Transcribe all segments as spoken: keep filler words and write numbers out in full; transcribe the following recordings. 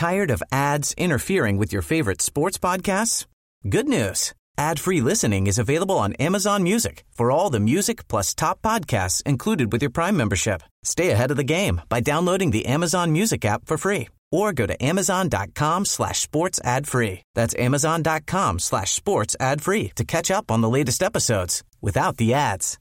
Tired of ads interfering with your favorite sports podcasts? Good news. Ad-free listening is available on Amazon Music for all the music plus top podcasts included with your Prime membership. Stay ahead of the game by downloading the Amazon Music app for free or go to amazon.com slash sports ad free. That's amazon.com slash sports ad free to catch up on the latest episodes without the ads.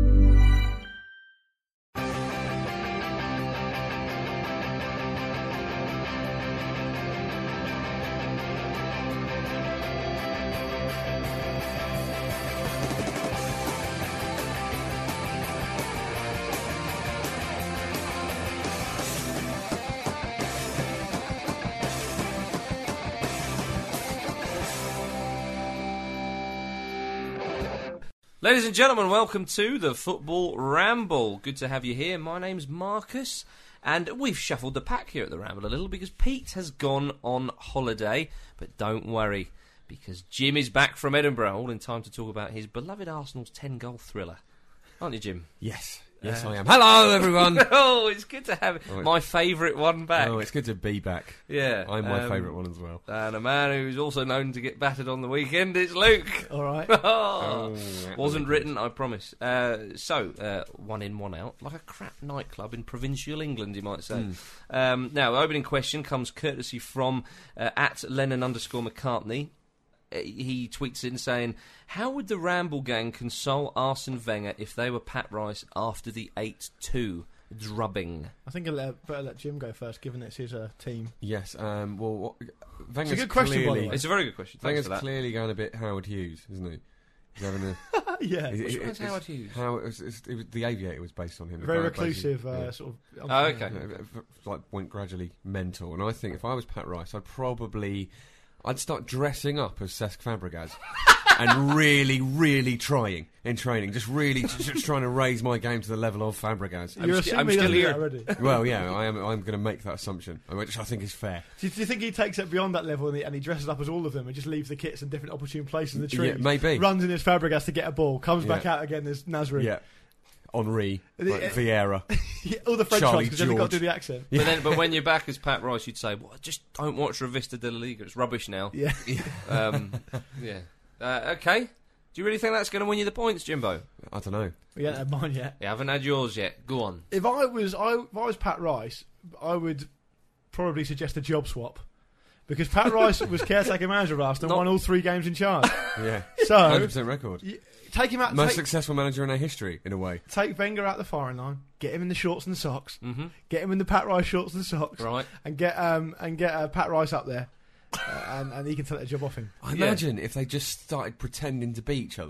Ladies and gentlemen, welcome to the Football Ramble. Good to have you here. My name's Marcus, and we've shuffled the pack here at the Ramble a little because Pete has gone on holiday. But don't worry, because Jim is back from Edinburgh, all in time to talk about his beloved Arsenal's ten-goal thriller. Aren't you, Jim? Yes. Yes, Uh, I am. Hello, everyone. Oh, it's good to have Oh, my favourite one back. Oh, it's good to be back. Yeah. I'm my um, favourite one as well. And a man who's also known to get battered on the weekend, it's Luke. All right. Oh, Oh, wasn't written, I promise. Uh, so, uh, one in, one out, like a crap nightclub in provincial England, you might say. Mm. Um, now, the opening question comes courtesy from uh, at Lennon underscore McCartney. Uh, He tweets in saying, "How would the Ramble gang console Arsene Wenger if they were Pat Rice after the eight two drubbing?" I think I'll let, better let Jim go first, given it's his uh, team. Yes, um, well, what, Wenger's It's a good question, by the clearly, way. It's a very good question. Thanks Wenger's for that. clearly going a bit Howard Hughes, isn't he? He's having a... yeah. it- Which it- one's it's- Howard Hughes? How, it was, it's- it was, the Aviator was based on him. Very About reclusive, basically, uh, yeah. sort of. Oh, okay. Yeah, like went gradually mental. And I think if I was Pat Rice, I'd probably... I'd start dressing up as Cesc Fabregas and really, really trying in training, just really just trying to raise my game to the level of Fabregas. You're I'm sti- assuming I'm he still doesn't do here. that already. Well, yeah, I am. I'm going to make that assumption, which I think is fair. Do you, do you think he takes it beyond that level and he, and he dresses up as all of them and just leaves the kits in different opportune places in the trees? Yeah, maybe. Runs in his Fabregas to get a ball, comes Yeah. back out again as Nasri. Yeah, Henri, The- like Vieira. Yeah, all the French Charlie ones, because they've got George. to do the accent. But then, but when you're back as Pat Rice, you'd say, "Well, just don't watch Revista de la Liga. It's rubbish now." Yeah. Um, yeah. Uh, okay. Do you really think that's going to win you the points, Jimbo? I don't know. We haven't had mine yet. You haven't had yours yet. Go on. If I was, I, if I was Pat Rice, I would probably suggest a job swap. Because Pat Rice was caretaker manager of Arsenal and Not- won all three games in charge. Yeah, So, hundred percent record. y- take him out. Most Take, successful manager in our history, in a way. take Wenger out the firing line, get him in the shorts and the socks, Mm-hmm. get him in the Pat Rice shorts and socks, Right. and get um and get uh, Pat Rice up there, uh, and, and he can take the job off him. I Yeah. imagine if they just started pretending to be each other,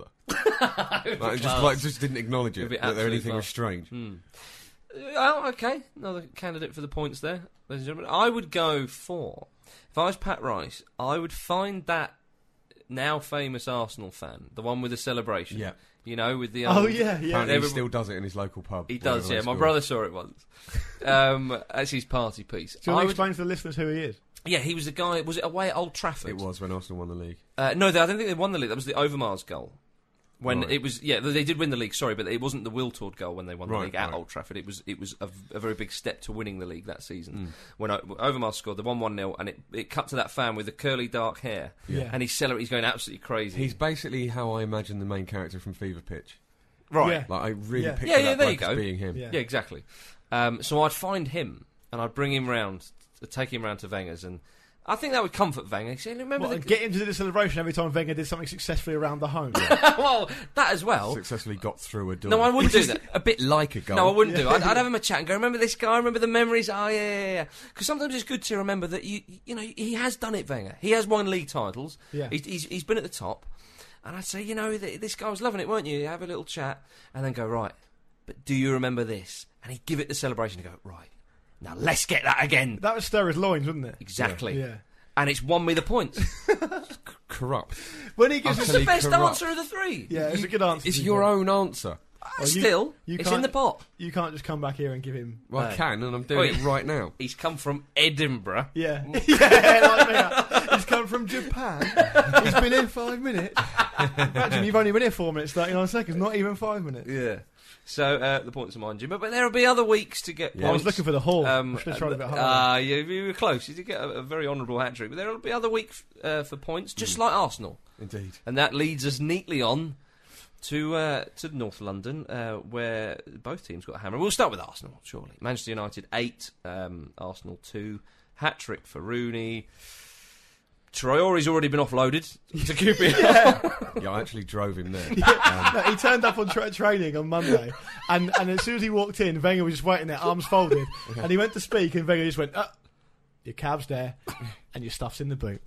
like, just like just didn't acknowledge It'd it, be that there absolute anything was class. strange. Hmm. Oh, okay. Another candidate for the points there, ladies and gentlemen. I would go for, if I was Pat Rice, I would find that now famous Arsenal fan, the one with the celebration. Yeah. You know, with the Oh old, yeah, yeah. Apparently, he Everybody- still does it in his local pub. He does, wherever yeah. they My score. brother saw it once. Um, as his party piece. Do you I want to would- explain to the listeners who he is? yeah, he was the guy. Was it away at Old Trafford? It was when Arsenal won the league. Uh, no, they, I don't think they won the league. That was the Overmars goal. When Right. it was, yeah, they did win the league. Sorry, but it wasn't the Wiltord goal when they won the Right, league at right. Old Trafford. It was, it was a, a very big step to winning the league that season. Mm. When o- Overmars scored, they won one nil, and it, it cut to that fan with the curly dark hair, Yeah. and he's celebrating. He's going absolutely crazy. He's basically how I imagine the main character from Fever Pitch. right. Yeah. Like I really Yeah. picture Yeah, yeah, that there you bloke as go. being him. Yeah. Yeah, exactly. Um, so I'd find him, and I'd bring him round, take him round to Wenger's, and I think that would comfort Wenger. He'd say, remember What, the and get him to do the celebration every time Wenger did something successfully around the home. well, that as well. Successfully got through a door. No, I wouldn't do Which is that. A bit like a goal. No, I wouldn't do. Yeah. I'd, I'd have him a chat and go, remember this guy? Remember the memories? Oh, yeah, yeah, yeah. Because sometimes it's good to remember that, you you know, he has done it, Wenger. He has won league titles. Yeah. He's, he's, he's been at the top. And I'd say, you know, th- this guy was loving it, weren't you? Have a little chat and then go, right, but do you remember this? And he'd give it the celebration and go, right, now let's get that again. That would stir his loins, wouldn't it? Exactly. Yeah. And it's won me the points. Corrupt. When he gives It's us the Utterly best corrupt. answer of the three. yeah, it's a good answer. It's to your get. own answer. Well, you- Still, you it's can't- in the pot. You can't just come back here and give him. Well, I No. can, and I'm doing Wait. it right now. He's come from Edinburgh. Yeah, yeah, like me. He's come from Japan. He's been here five minutes. Imagine you've only been here four minutes, thirty-nine seconds, not even five minutes. Yeah. So uh, the points are mine, Jim. But, but there'll be other weeks to get Yeah. points. I was looking for the haul. Um, I should have tried a bit harder. Ah, you, you were close. You did get a, a very honourable hat trick. But there will be other weeks uh, for points, just like Arsenal. Indeed. And that leads us neatly on to uh, to North London, uh, where both teams got a hammer. We'll start with Arsenal, surely. Manchester United eight, um, Arsenal two. Hat trick for Rooney. Traore's already been offloaded to Q P R. Yeah, I actually drove him there. No, he turned up on tra- training on Monday, and, and as soon as he walked in, Wenger was just waiting there, arms folded, and he went to speak, and Wenger just went, uh, your cab's there, and your stuff's in the boot.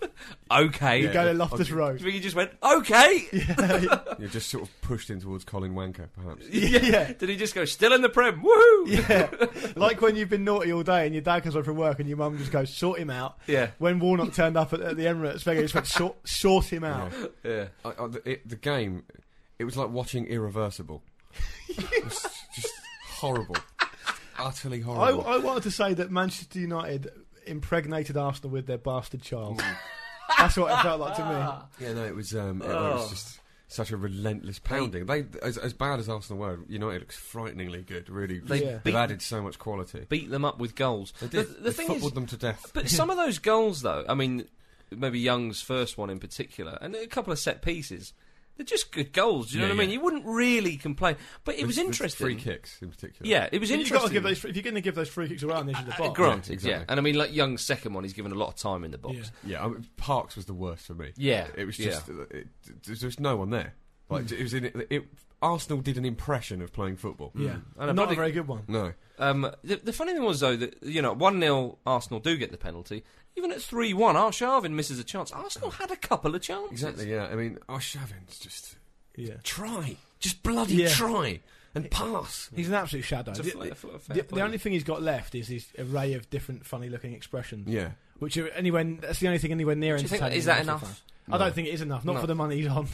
Okay. You Yeah. go to Loftus Okay. Road. He just went, okay. You're just sort of pushed in towards Colin Wanker, perhaps. Yeah. Did he just go, still in the Prem? Woohoo! Yeah, like when you've been naughty all day and your dad comes home from work and your mum just goes, sort him out. Yeah. When Warnock turned up at, at the Emirates, Wenger just went, sort, sort him out. Yeah. Yeah. I, I, the, it, the game, it was like watching Irreversible. It was just horrible. Utterly I, horrible. I wanted to say that Manchester United impregnated Arsenal with their bastard child. That's what it felt like to me. Yeah, no, it was, um, it, Oh. was just such a relentless pounding. They, as, as bad as Arsenal were, United looks frighteningly good. Really, They Yeah. they've beat- added so much quality. Beat them up with goals. They The, did. the they thing footballed is, them to death. but some of those goals, though, I mean, maybe Young's first one in particular, and a couple of set pieces, they're just good goals. Do you know Yeah, what I mean? yeah. You wouldn't really complain. But it The- was the interesting. Free kicks in particular. Yeah, it was You've interesting. got to give those, if you're going to give those free kicks around the edge of the Uh, box. granted, Yeah, exactly. yeah. And I mean, like Young's second one, he's given a lot of time in the box. Yeah. Yeah, I mean, Parks was the worst for me. Yeah, It was yeah. just, it, it, there was no one there. Like, it was in, it, it, Arsenal did an impression of playing football. Yeah, And a not bloody- a very good one. No. Um, the, the funny thing was, though, that, you know, one nil Arsenal do get the penalty. Even at three one, Arshavin misses a chance. Arsenal had a couple of chances. Exactly, yeah. I mean, Arshavin's just... Yeah, Try. Just bloody Yeah. try. And pass. he's an absolute shadow. It's a The- fla- the- fla- fair the, play. the only thing he's got left is his array of different funny-looking expressions. Yeah. Which are anywhere, that's the only thing anywhere near Do you think- entertaining. is that an Arsenal enough? fan. I don't think it is enough. Not No. for the money he's on.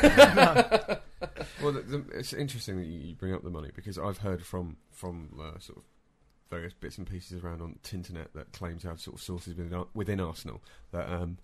Well, the, the, it's interesting that you bring up the money because I've heard from from uh, sort of various bits and pieces around on the internet that claim to have sort of sources within, Ar- within Arsenal that um,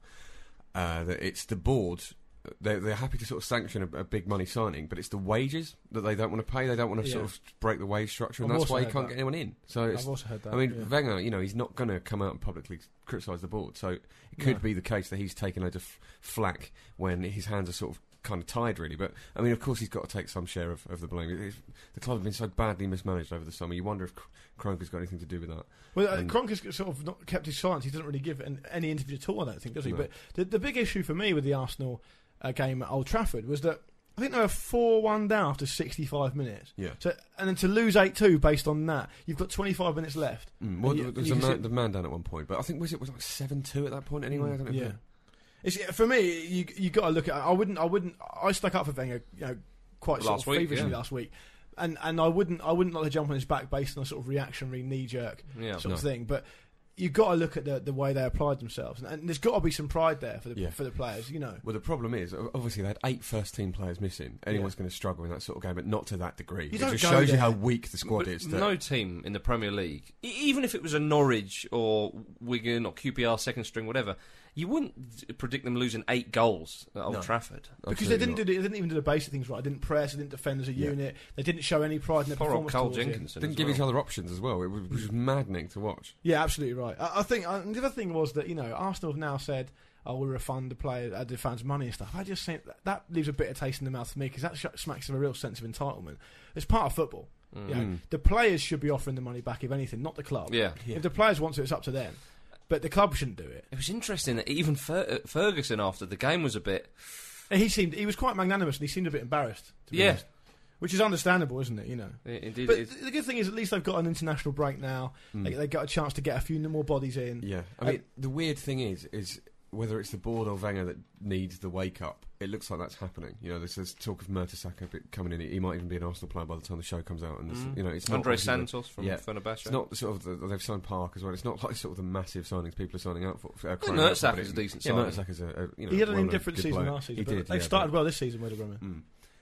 uh, that it's the board. They're, they're happy to sort of sanction a, a big money signing, but it's the wages that they don't want to pay. They don't want to Yeah. sort of break the wage structure, and I've that's also why he heard can't that. get anyone in. So it's, I've also heard that. I mean, yeah. Wenger, you know, he's not going to come out and publicly criticise the board. So it could No. be the case that he's taken loads of f- flack when his hands are sort of kind of tied, really. But I mean, of course, he's got to take some share of, of the blame. It's, the club have been so badly mismanaged over the summer. You wonder if Kr- Kroenke's got anything to do with that. Well, uh, And- Kroenke's sort of not kept his silence. He doesn't really give an, any interview at all, I don't think, does he? No. But the, the big issue for me with the Arsenal uh, game at Old Trafford was that I think they were four one down after sixty-five minutes. Yeah. So, and then to lose eight two based on that, you've got twenty-five minutes left. Mm, well, And you- there was you a can man, see- the man down at one point, but I think was it was like seven two at that point anyway. I don't know. if Yeah. it- It's, for me, you you got to look at. I wouldn't. I wouldn't. I stuck up for Wenger, you know, quite sort Last of week, feverishly yeah. last week, and and I wouldn't. I wouldn't like to jump on his back based on a sort of reactionary, knee jerk Yeah. sort of No. thing. But you've got to look at the the way they applied themselves, and, and there's got to be some pride there for the Yeah. for the players. You know. Well, the problem is, o- obviously, they had eight first-team players missing. Anyone's going to struggle in that sort of game, but not to that degree. You it don't just go shows you there. how weak the squad But is. That no team in the Premier League, e- even if it was a Norwich or Wigan or Q P R second string, whatever, you wouldn't d- predict them losing eight goals at Old No. Trafford. Because they Absolutely didn't not. do the, they didn't even do the basic things right. They didn't press. They didn't defend as a Yeah. unit. They didn't show any pride in their Poor old performance. Carl towards the end. Jenkinson. Didn't as give well. each other options as well. It was, which was maddening to watch. Yeah, absolutely right. I, I think uh, and the other thing was that you know Arsenal have now said, "Oh, we refund the player, uh, the fans' money and stuff." I just think that, that leaves a bitter taste in the mouth for me because that sh- smacks of a real sense of entitlement. It's part of football. Mm. You know, Mm. the players should be offering the money back, if anything, not the club. Yeah. If the players want to, it's up to them. But the club shouldn't do it. It was interesting that even Fer- uh, Ferguson after the game was a bit. And he seemed he was quite magnanimous and he seemed a bit embarrassed. To be Yeah. honest. Which is understandable, isn't it? You know. i- Indeed, But it is. the good thing is, at least they've got an international break now. Mm. They, they got a chance to get a few more bodies in. Yeah, I Uh, mean, the weird thing is, is whether it's the board or Wenger that needs the wake up. It looks like that's happening. You know, there's, there's talk of Mertesacker bit coming in. He might even be an Arsenal player by the time the show comes out. And there's Mm. you know, it's not Andre obviously the- Santos from yeah. Fenerbahce. It's not the sort of the, they've signed Park as well. It's not like sort of the massive signings people are signing out for. Uh, crying out for, Mertesacker's but it- a decent yeah, signing. Mertesacker's a, a you know, He had an well-known indifferent good season player. last season. He but did. They've yeah, started but- well this season, Werder Bremen. Mm.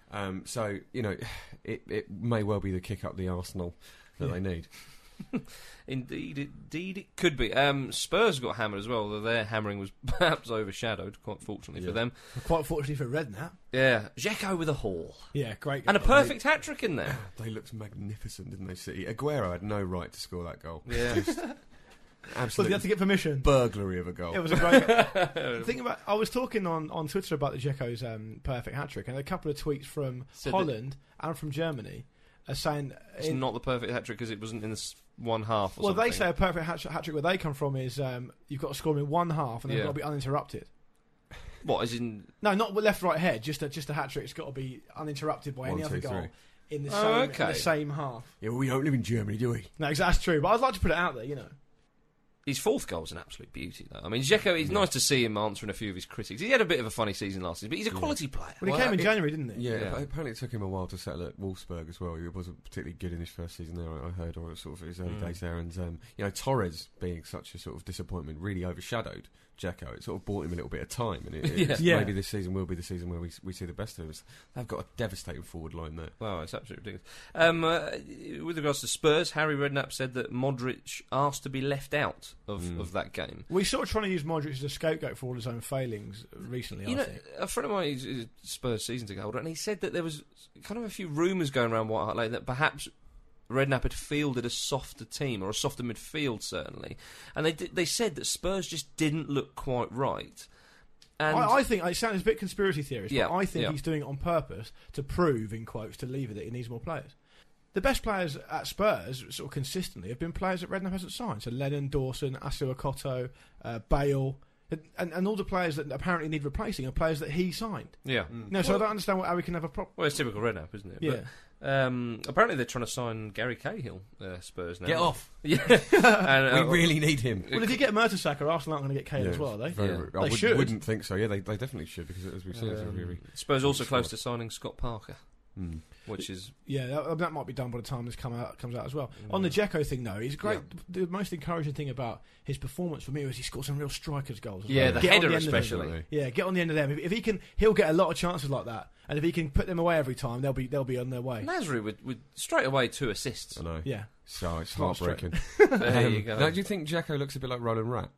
Um, so you know, it it may well be the kick up the Arsenal that Yeah. they need. Indeed, indeed, it could be. Um, Spurs got hammered as well, although their hammering was perhaps overshadowed, quite fortunately Yeah. for them. Quite fortunately for Redknapp. Yeah, Dzeko with a haul. Yeah, great. And a goal. perfect hat-trick in there. They looked magnificent, didn't they? City. Aguero had no right to score that goal. Yeah. Just So absolute you had to get permission. burglary of a goal. It was a great. Think about. I was talking on, on Twitter about the Dzeko's um, perfect hat trick, and a couple of tweets from Said Holland and from Germany are saying. It's in- not the perfect hat-trick because it wasn't in this one half or well, something. they say a perfect hat, hat trick where they come from is um, you've got to score in one half and they've Yeah. got to be uninterrupted. What, as in... No, not with left, right, head. Just a, just a hat trick. It's got to be uninterrupted by One, any other two, goal three. in the Oh, same in okay. the same half. Yeah, well, we don't live in Germany, do we? No, that's true. But I'd like to put it out there. You know. His fourth goal's an absolute beauty, though. I mean, Dzeko, it's Yeah. nice to see him answering a few of his critics. He had a bit of a funny season last season, but he's a Yeah. quality player. Well, he Well, came in it- January, didn't he? Yeah, Yeah. but apparently it took him a while to settle at Wolfsburg as well. He wasn't particularly good in his first season there, I I heard, or sort of his early Mm. days there. And, um, you know, Torres being such a sort of disappointment really overshadowed Dzeko. It sort of bought him a little bit of time. And it, it- Yeah. it's- Yeah. maybe this season will be the season where we, we see the best of us. They've got a devastating forward line there. Wow, it's absolutely ridiculous. Um, uh, with regards to Spurs, Harry Redknapp said that Modric asked to be left out of, Mm. of that game. We sort of trying to use Modric as a scapegoat for all his own failings recently. You I know, think. a friend of mine is, is Spurs season ticket holder, and he said that there was kind of a few rumours going around White Hart Lane that perhaps Redknapp had fielded a softer team, or a softer midfield, certainly. And they did, they said that Spurs just didn't look quite right. And I, I think it sounds a bit conspiracy theorist, Yeah, but I think yeah. he's doing it on purpose to prove, in quotes, to leave it that he needs more players. The best players at Spurs, sort of consistently, have been players that Redknapp hasn't signed. So Lennon, Dawson, Asu Akoto, uh, Bale, and, and all the players that apparently need replacing are players that he signed. yeah. No, so I don't understand what, how we can have a problem. Well, it's typical Redknapp, isn't it? Yeah. But, um, apparently they're trying to sign Gary Cahill, uh, Spurs now. Get off! Yeah. and, We uh, really need him. Well, if you get Mertesacker, Arsenal aren't going to get Kane Yeah, as well, are they? very- Yeah. I They would, should. wouldn't think so. Yeah, they, they definitely should, because as we've seen, it's a Um, really... Spurs also Good close squad. to signing Scott Parker, Mm. which is Yeah, that, that might be done by the time this come out, comes out as well. Yeah. On the Dzeko thing, though, he's great. Yeah. The most encouraging thing about his performance for me was he scored some real strikers' goals. as yeah, well. the Get on header end of them. especially. Yeah, get on the end of them. If, if he can, he'll get a lot of chances like that. And if he can put them away every time, they'll be they'll be on their way. Nasri with, with straight away two assists. I know. Yeah, So it's Not straight. heartbreaking. There Um, you go. Now, do you think Dzeko looks a bit like Roland Rat?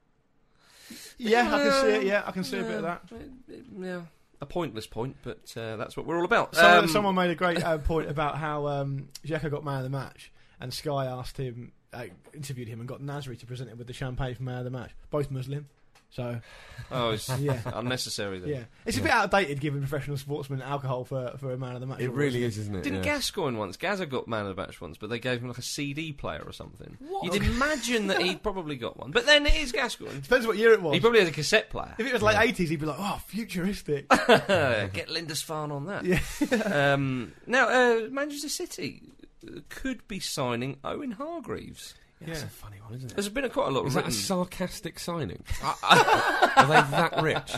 yeah, I can see it. Yeah, I can see a bit of that. Yeah, a pointless point, but uh, that's what we're all about. Someone, Um, someone made a great uh, point about how um, Dzeko got man of the match, and Sky asked him, uh, interviewed him, and got Nasri to present him with the champagne for man of the match. Both Muslim, so Oh, it's yeah. unnecessary then. Yeah, it's a bit outdated giving professional sportsmen alcohol for, for a man of the match. It award, really isn't is, isn't it? Didn't yeah. Gascoigne once? Gaza got man of the match once, but they gave him like a C D player or something. What? You'd imagine that he'd probably got one, but then it is Gascoigne. Depends what year it was. He probably has a cassette player. If it was late eighties, he'd be like, "Oh, futuristic." Get Lindisfarne on that. Yeah. um, now, uh, Manchester City could be signing Owen Hargreaves. Yeah, That's Yeah. a funny one, isn't it? There's been a, quite a lot Is of that a written. sarcastic signing? Are they that rich?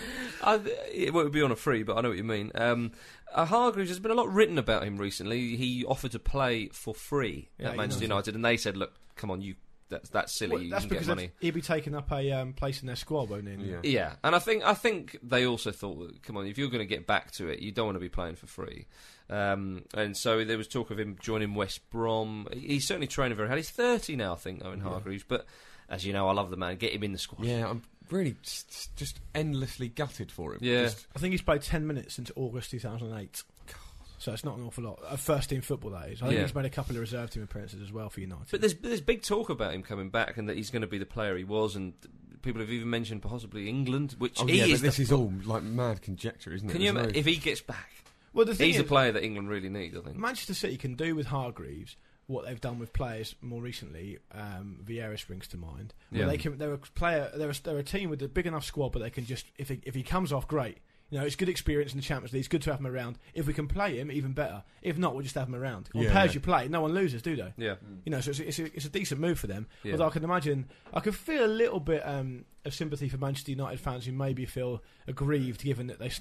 I, it won't be on a free, but I know what you mean. Um, uh, Hargreaves, there's been a lot written about him recently. He offered to play for free Yeah, at he Manchester knows. United, and they said, "Look, come on, you. That's that's silly. Well, you that's can because get money." he'd be taking up a um, place in their squad, won't he? Yeah. Yeah, and I think I think they also thought, that, come on, if you're going to get back to it, you don't want to be playing for free. Um, and so there was talk of him joining West Brom. He's certainly training very hard. He's thirty now, I think, Owen Yeah. Hargreaves. But as you know, I love the man. Get him in the squad. Yeah, I'm really just, just endlessly gutted for him. Yeah. Just, I think he's played ten minutes since August two thousand eight. So it's not an awful lot. Uh, first team football, that is. I think Yeah. he's made a couple of reserve team appearances as well for United. But there's there's big talk about him coming back and that he's going to be the player he was, and people have even mentioned possibly England, which oh he yeah, is. but this the- is all like mad conjecture, isn't it? can you There's ima- no- if he gets back? well, the thing He's is, a player that England really needs, I think. Manchester City can do with Hargreaves what they've done with players more recently. Um, Vieira springs to mind. Where Yeah. they can, they're a player. They're a, they're a team with a big enough squad, but they can just if he, if he comes off, great. You know, it's good experience in the Champions League. It's good to have him around. If we can play him, even better. If not, we'll just have him around. On Yeah, pay as yeah. you play, no one loses, do they? Yeah. You know, so it's, it's, a, it's a decent move for them. Yeah. Although I can imagine, I can feel a little bit um, of sympathy for Manchester United fans who maybe feel aggrieved, given that they stuck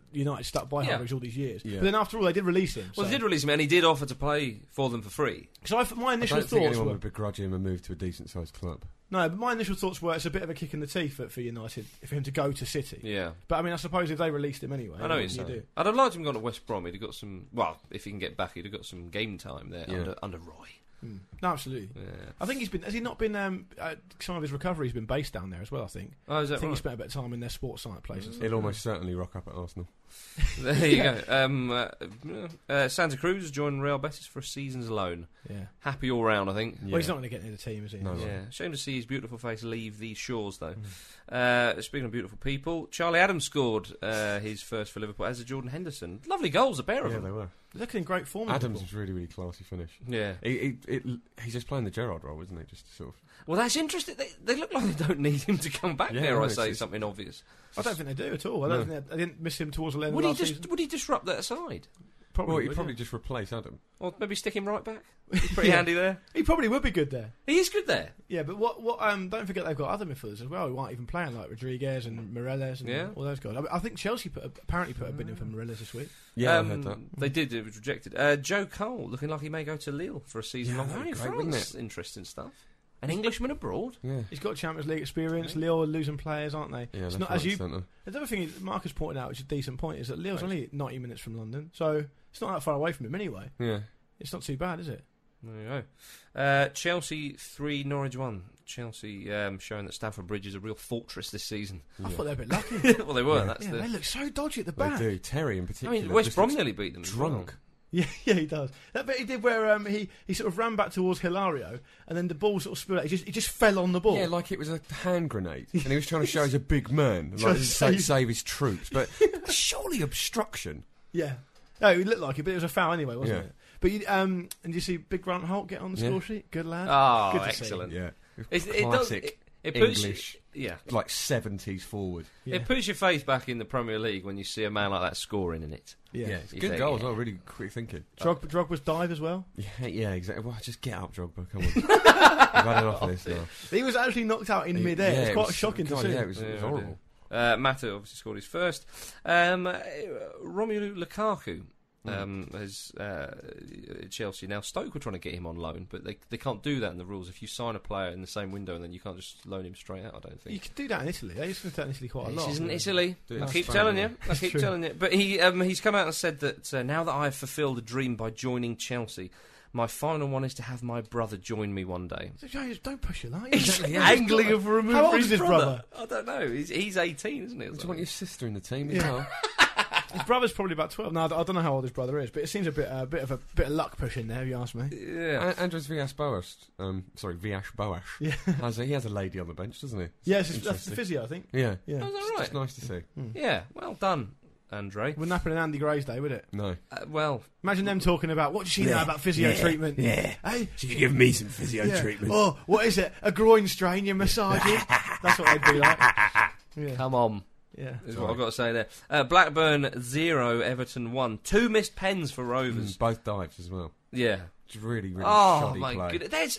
United stuck by Yeah. Hargreaves all these years. Yeah. But then after all, they did release him. Well, so. they did release him, and he did offer to play for them for free. So I, my I initial don't think thoughts anyone were would begrudge him a move to a decent sized club. no, but my initial thoughts were it's a bit of a kick in the teeth for, for United for him to go to City. Yeah. But I mean, I suppose if they released him anyway, I know what he's can you saying. do? I'd have liked him gone to West Brom. He'd have got some. Well, if he can get back, he'd have got some game time there Yeah. under under Roy. Mm. No, absolutely. Yeah. I think he's been. Has he not been? Um, uh, some of his recovery's been based down there as well. I think. Oh, is I that think he right? spent a bit of time in their sports science places. He'll almost certainly rock up at Arsenal. There you go. Um, uh, uh, Santa Cruz has joined Real Betis for a season's loan. Yeah. Happy all round, I think. Yeah. Well, he's not going to get into the team, is he? No, no. Yeah, shame to see his beautiful face leave these shores, though. Mm. Uh, speaking of beautiful people, Charlie Adams scored uh, his first for Liverpool, as did Jordan Henderson. Lovely goals, a pair of Yeah, them. they were. Looking in great form. Adams Liverpool. was really, really classy finish. Yeah. He, he, it, he's just playing the Gerrard role, isn't he? Just sort of. Well, that's interesting. They, they look like they don't need him to come back. Yeah, Dare no, I it's- say it's- something obvious? I don't think they do at all. I don't No. think they, I didn't miss him towards the end Would of he last just season. would he disrupt that side, Probably, Well, he'd would, probably yeah. just replace Adam. or maybe stick him right back? He's pretty Yeah. handy there. He probably would be good there. He is good there. Yeah, but what? What? Um, don't forget they've got other midfielders as well who aren't even playing, like Rodriguez and Morelos and Yeah. all those guys. I, mean, I think Chelsea put a, apparently put a bid in for Morelos this week. Yeah, Um, I heard that. They did. It was rejected. Uh, Joe Cole looking like he may go to Lille for a season Yeah, long. that'd be in great, wouldn't France. Interesting stuff. An Englishman abroad. Yeah. He's got Champions League experience. Lille are losing players, aren't they? Yeah, it's left, not right, as you. centre. The other thing is, Marcus pointed out, which is a decent point, is that Lille's only ninety minutes from London, so it's not that far away from him anyway. Yeah. It's not too bad, is it? There you go. Uh, Chelsea three, Norwich one. Chelsea um, showing that Stamford Bridge is a real fortress this season. I Yeah. thought they were a bit lucky. Well, they were. Yeah. That's yeah, the. they look so dodgy at the They back. do. Terry in I particular. mean, West just Brom looks nearly beat them. as well. drunk. Yeah, yeah, he does. That bit he did where um, he, he sort of ran back towards Hilario, and then the ball sort of spilled out. He just he just fell on the ball. Yeah, like it was a hand grenade, and he was trying to show he's a big man, and Trying like to save, save- save his troops. But surely obstruction. Yeah. No, it looked like it, but it was a foul anyway, wasn't Yeah. it? But you, um, and you see Big Grant Holt get on the Yeah. score sheet. Good lad. Oh, Good to see. excellent. Yeah, It, it does. classic It, it puts English, yeah. like seventies forward. Yeah. It puts your faith back in the Premier League when you see a man like that scoring in it. Yeah. Yeah, it's You good think, goals. yeah. Oh, really quick thinking. Drog, Drogba's dive as well. Yeah, yeah, exactly. Well, just get up, Drogba. Come on, I've had enough of this now. He was actually knocked out in He- mid-air. yeah, it's it quite was- shocking God, to see. Yeah, it was, it was Yeah, I horrible. Uh, Mata obviously scored his first. Um, uh, Romelu Lukaku um, has uh, Chelsea now. Stoke were trying to get him on loan, but they they can't do that in the rules. If you sign a player in the same window, and then you can't just loan him straight out. I don't You think. could do that in Italy. They used to do that in Italy quite a This lot. isn't Italy. Do it I in keep Spain, telling yeah. you. I That's keep true. telling you. But he um, he's come out and said that uh, now that I have fulfilled a dream by joining Chelsea, my final one is to have my brother join me one day. So, James, don't push your luck. He's yeah. angling for a move How for old his is his brother. I don't know. He's, he's eighteen, isn't he? or Do you something? want your sister in the team as Yeah. well? His brother's probably about twelve. No, I don't know how old his brother is, but it seems a bit, a bit of a bit of luck push in there. If you ask me. Yeah. A- Andres Villas-Boas, um, sorry, Villas-Boas, Yeah. has a, he has a lady on the bench, doesn't he? Yes, it's, that's the Interesting. physio, I think. Yeah, Yeah. Oh, is that it's right? just nice to see. Yeah. Well done, Andre. Wouldn't happen in Andy Gray's day, would it? No, Uh, well, Imagine them talking about what does she know Yeah. about physio Yeah. treatment? Yeah. Hey, Should you give me some physio yeah. treatment? Oh, what is it? A groin strain? You're massaging? That's what they'd be like. Yeah. come on. Yeah. Is Sorry. what I've got to say there. Uh, Blackburn zero, Everton one. Two missed pens for Rovers. Mm, both dives as well. Yeah. Just really, really Oh shoddy my play. goodness. There's,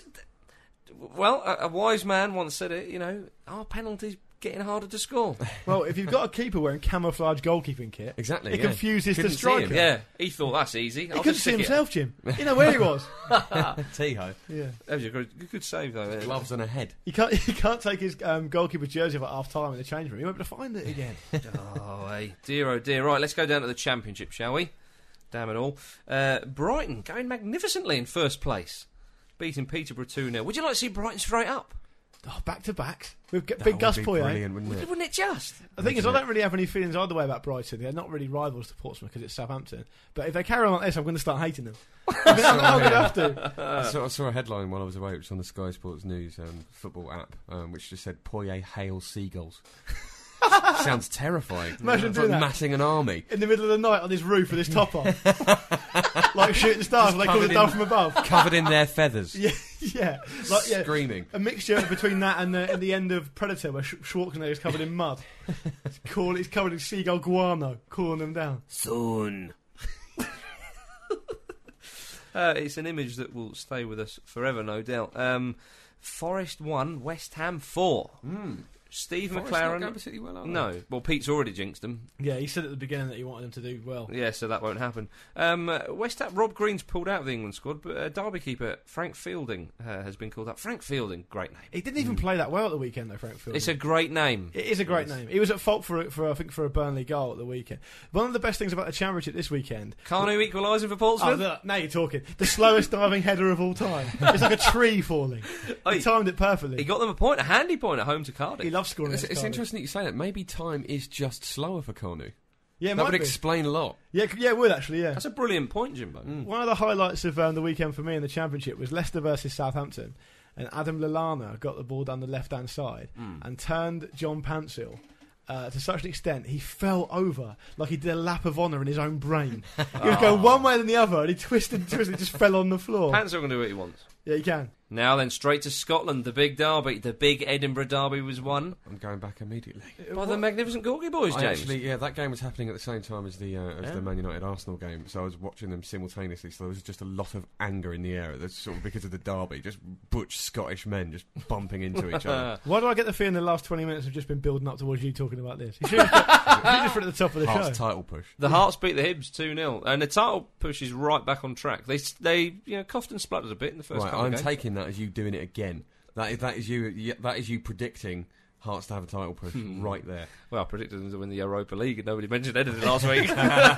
well, a, a wise man once said it. You know, are penalties getting harder to score? Well, if you've got a keeper wearing camouflage goalkeeping kit, Exactly. it yeah. confuses Couldn't the see him. striker. Yeah. He thought that's easy. He I'll couldn't just see stick it. himself, Jim. You know where he was. T-ho. Yeah. That was a good, good save though. yeah. Gloves and a head. He can't. He can't take his um, goalkeeper jersey off at half time in the change room. He won't be able to find it again. Oh, hey. Dear, oh dear. Right, let's go down to the Championship, shall we? Damn it all. Uh, Brighton going magnificently in first place, beating Peterborough two nil. Would you like to see Brighton straight up? Oh, back to backs with G- That big would Gus be Poyet. brilliant, wouldn't it? Wouldn't it just? The thing is, I Isn't it? don't really have any feelings either way about Brighton. They're not really rivals to Portsmouth because it's Southampton. But if they carry on like this, I'm going to start hating them. I mean, I'm, I'm going to have to. I, saw, I saw a headline while I was away, which was on the Sky Sports News um, football app, um, which just said Poyet hails seagulls. Sounds terrifying. Imagine It's doing like that. massing an army. In the middle of the night on his roof with his top on. Like shooting stars, Just they call covered it down in- from above. Covered in their feathers. Yeah, yeah. Like, yeah. Screaming. A mixture between that and the, and the end of Predator, where Sch- Schwarzenegger is covered in mud. It's, cool, he's covered in seagull guano, cooling them down. Soon. uh, it's an image that will stay with us forever, no doubt. Um, Forest one, West Ham four. Mm. Steve Forest not McLaren. going particularly well, are they? No. Well, Pete's already jinxed them. Yeah, he said at the beginning that he wanted them to do well. Yeah, so that won't happen. Um, uh, West Ham, Rob Green's pulled out of the England squad, but uh, Derby keeper Frank Fielding uh, has been called up. Frank Fielding, great name. He didn't even Mm. play that well at the weekend, though, Frank Fielding. It's a great name. It is a great Yes. name. He was at fault for, for I think, for a Burnley goal at the weekend. One of the best things about the Championship this weekend... Kanu equalising for Oh, Portsmouth? look, now you're talking. The slowest diving header of all time. It's like a tree falling. Oh, He he, timed it perfectly. he got them a point, a handy point at home to Cardiff. He loves scoring. It's, against it's Cardiff. interesting that you say that. Maybe time is just slower for Kanu. Yeah, it That might would be. explain a lot. Yeah, c- yeah, it would actually. Yeah. That's a brilliant point, Jimbo. One of the highlights of um, the weekend for me in the Championship was Leicester versus Southampton, and Adam Lallana got the ball down the left-hand side Mm. and turned John Pansel uh, to such an extent he fell over like he did a lap of honour in his own brain. He was going one way than the other, and he twisted and twisted, and just fell on the floor. Pansel can do what he wants. Yeah, he can. Now then, straight to Scotland, the big derby. The big Edinburgh derby was won I'm going back immediately. by the magnificent Gorgie boys, I James. actually, yeah, that game was happening at the same time as the uh, as Yeah. the Man United Arsenal game, so I was watching them simultaneously. So there was just a lot of anger in the air, that's sort of because of the derby, just butch Scottish men just bumping into each other. Why do I get the feeling the last twenty minutes have just been building up towards you talking about this? You should have just put it at the top of the Hearts show. title push. The Hearts beat the Hibs two nil, and the title push is right back on track. They, they you know, coughed and spluttered a bit in the first Right, couple I'm of games. taking that as you doing it again. That is, that is you. yeah, That is you predicting Hearts to have a title push Hmm. right there. Well, I predicted them to win the Europa League, and nobody mentioned anything last week.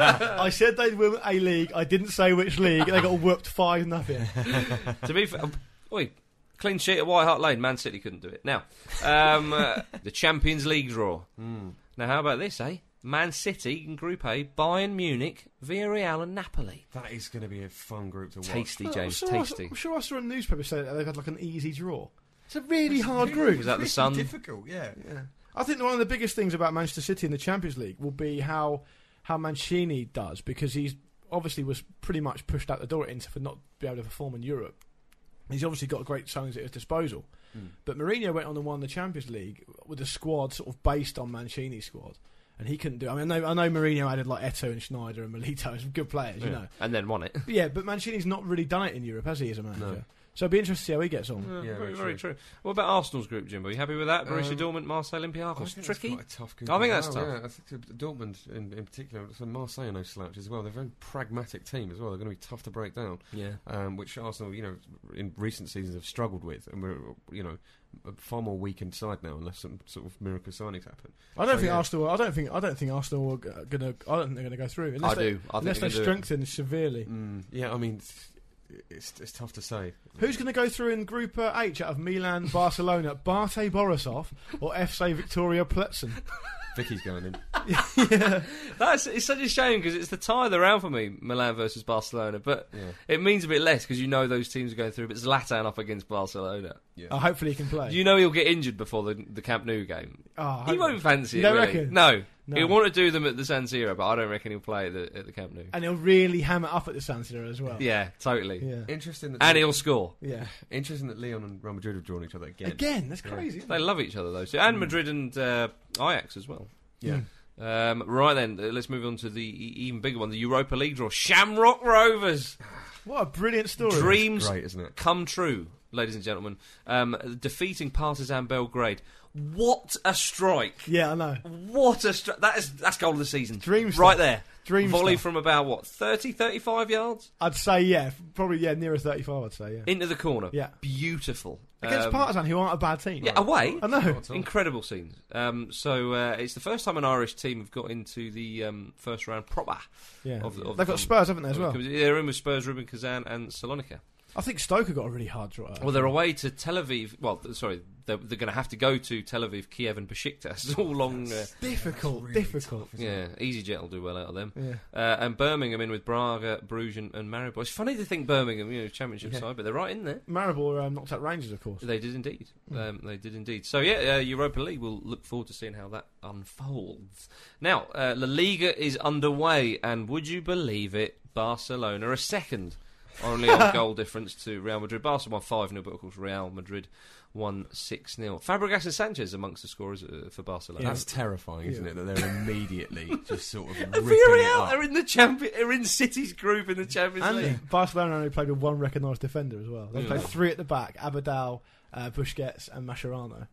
I said they'd win a league. I didn't say which league. They got whooped five nothing. To be fair, oi, clean sheet at White Hart Lane. Man City couldn't do it. Now, um, uh, the Champions League draw. Mm. Now, how about this, eh? Man City in Group A, Bayern Munich, Villarreal, and Napoli. That is going to be a fun group to watch. Tasty, I'm James, sure tasty. I, I'm sure I saw a newspaper say that they've had like an easy draw. It's a really hard Really- group. Was that the really Sun? Difficult, yeah. Yeah. I think one of the biggest things about Manchester City in the Champions League will be how how Mancini does, because he's obviously was pretty much pushed out the door at Inter for not being able to perform in Europe. He's obviously got great songs at his disposal. Mm. But Mourinho went on and won the Champions League with a squad sort of based on Mancini's squad. And he couldn't do it. I mean, I know, I know Mourinho added like Eto'o and Schneider and Milito, some good players, you Yeah. know. And then won it. But yeah, but Mancini's not really done it in Europe, has he, as a manager? No. So it'd be interesting to see how he gets on. Yeah, Yeah, very, very very true. What about Arsenal's group, Jimbo? Are you happy with that? Borussia Um, Dortmund, Marseille, I Olympiacos. think Tricky? That's quite a tough group. I think as that's well, tough. Yeah, I think Dortmund in, in particular, so Marseille are no slouch as well. They're a very pragmatic team as well. They're going to be tough to break down. Yeah. Um, which Arsenal, you know, in recent seasons have struggled with, and we're, you know, a far more weakened side now unless some sort of miracle signings happen. I don't So, think yeah. Arsenal. I don't think. I don't think Arsenal are g- gonna. I don't think they're gonna go through. Unless I they, do. I think unless they they can do it. strengthen severely. Mm, yeah, I mean, it's it's tough to say. Who's going to go through in Group uh, H out of Milan, Barcelona, Bate Borisov, or F C Victoria Pletzen? Vicky's going in. yeah. That's it's such a shame because it's the tie of the round for me, Milan versus Barcelona. But Yeah. it means a bit less because you know those teams are going through. But Zlatan up against Barcelona. Yeah. Oh, hopefully he can play. You know he'll get injured before the the Camp Nou game. oh, He hopefully. won't fancy You it. don't really. reckon? No. No. He'll want to do them at the San Siro, but I don't reckon he'll play at the at the Camp Nou. And he'll really ham it up at the San Siro as well. Yeah, totally. Yeah. Interesting that And he'll score. Yeah. interesting that Leon and Real Madrid have drawn each other again. Again, that's Yeah. crazy. isn't They it? love each other though. So, and Madrid and uh, Ajax as well. Yeah. Mm. Um, right then, uh, let's move on to the e- even bigger one, the Europa League draw. Shamrock Rovers, What a brilliant story. dreams Great, isn't it? come true, ladies and gentlemen. Um, defeating Partizan Belgrade. What a strike! Yeah, I know. What a strike! That is that's goal of the season. Dream right stuff. there. Dream Volley stuff. from about what thirty, thirty-five yards I'd say, yeah. Probably, yeah, nearer thirty-five, I'd say, yeah. into the corner. Yeah. Beautiful. Against Um, Partizan, who aren't a bad team. Yeah, away. I know. Not at all. Incredible scenes. Um, so uh, it's the first time an Irish team have got into the um, first round proper. Yeah. Of the- of They've the got Spurs, haven't they, as well? They're in with Spurs, Rubin Kazan, and Salonika. I think Stoke have got a really hard draw. Well, they're away to Tel Aviv. Well, th- sorry, they're, they're going to have to go to Tel Aviv, Kiev, and Besiktas. It's all long. Uh, difficult, Really difficult. tough, isn't yeah, it? EasyJet will do well out of them. Yeah. Uh, and Birmingham in with Braga, Bruges, and, and Maribor. It's funny to think Birmingham, you know, Championship Yeah. side, but they're right in there. Maribor um, knocked out Rangers, of course. They did indeed. Mm. Um, they did indeed. So yeah, uh, Europa League. We'll look forward to seeing how that unfolds. Now, uh, La Liga is underway, and would you believe it? Barcelona are second, only on goal difference to Real Madrid. Barcelona won five nil, but of course Real Madrid won six nil. Fabregas and Sanchez amongst the scorers uh, for Barcelona. That's terrifying, isn't Yeah. it? That they're immediately just sort of And ripping it Villarreal up. are in the champion. Are in City's group in the Champions And League. Barcelona only played with one recognised defender as well. They Yeah. played three at the back: Abadal, uh, Busquets, and Mascherano.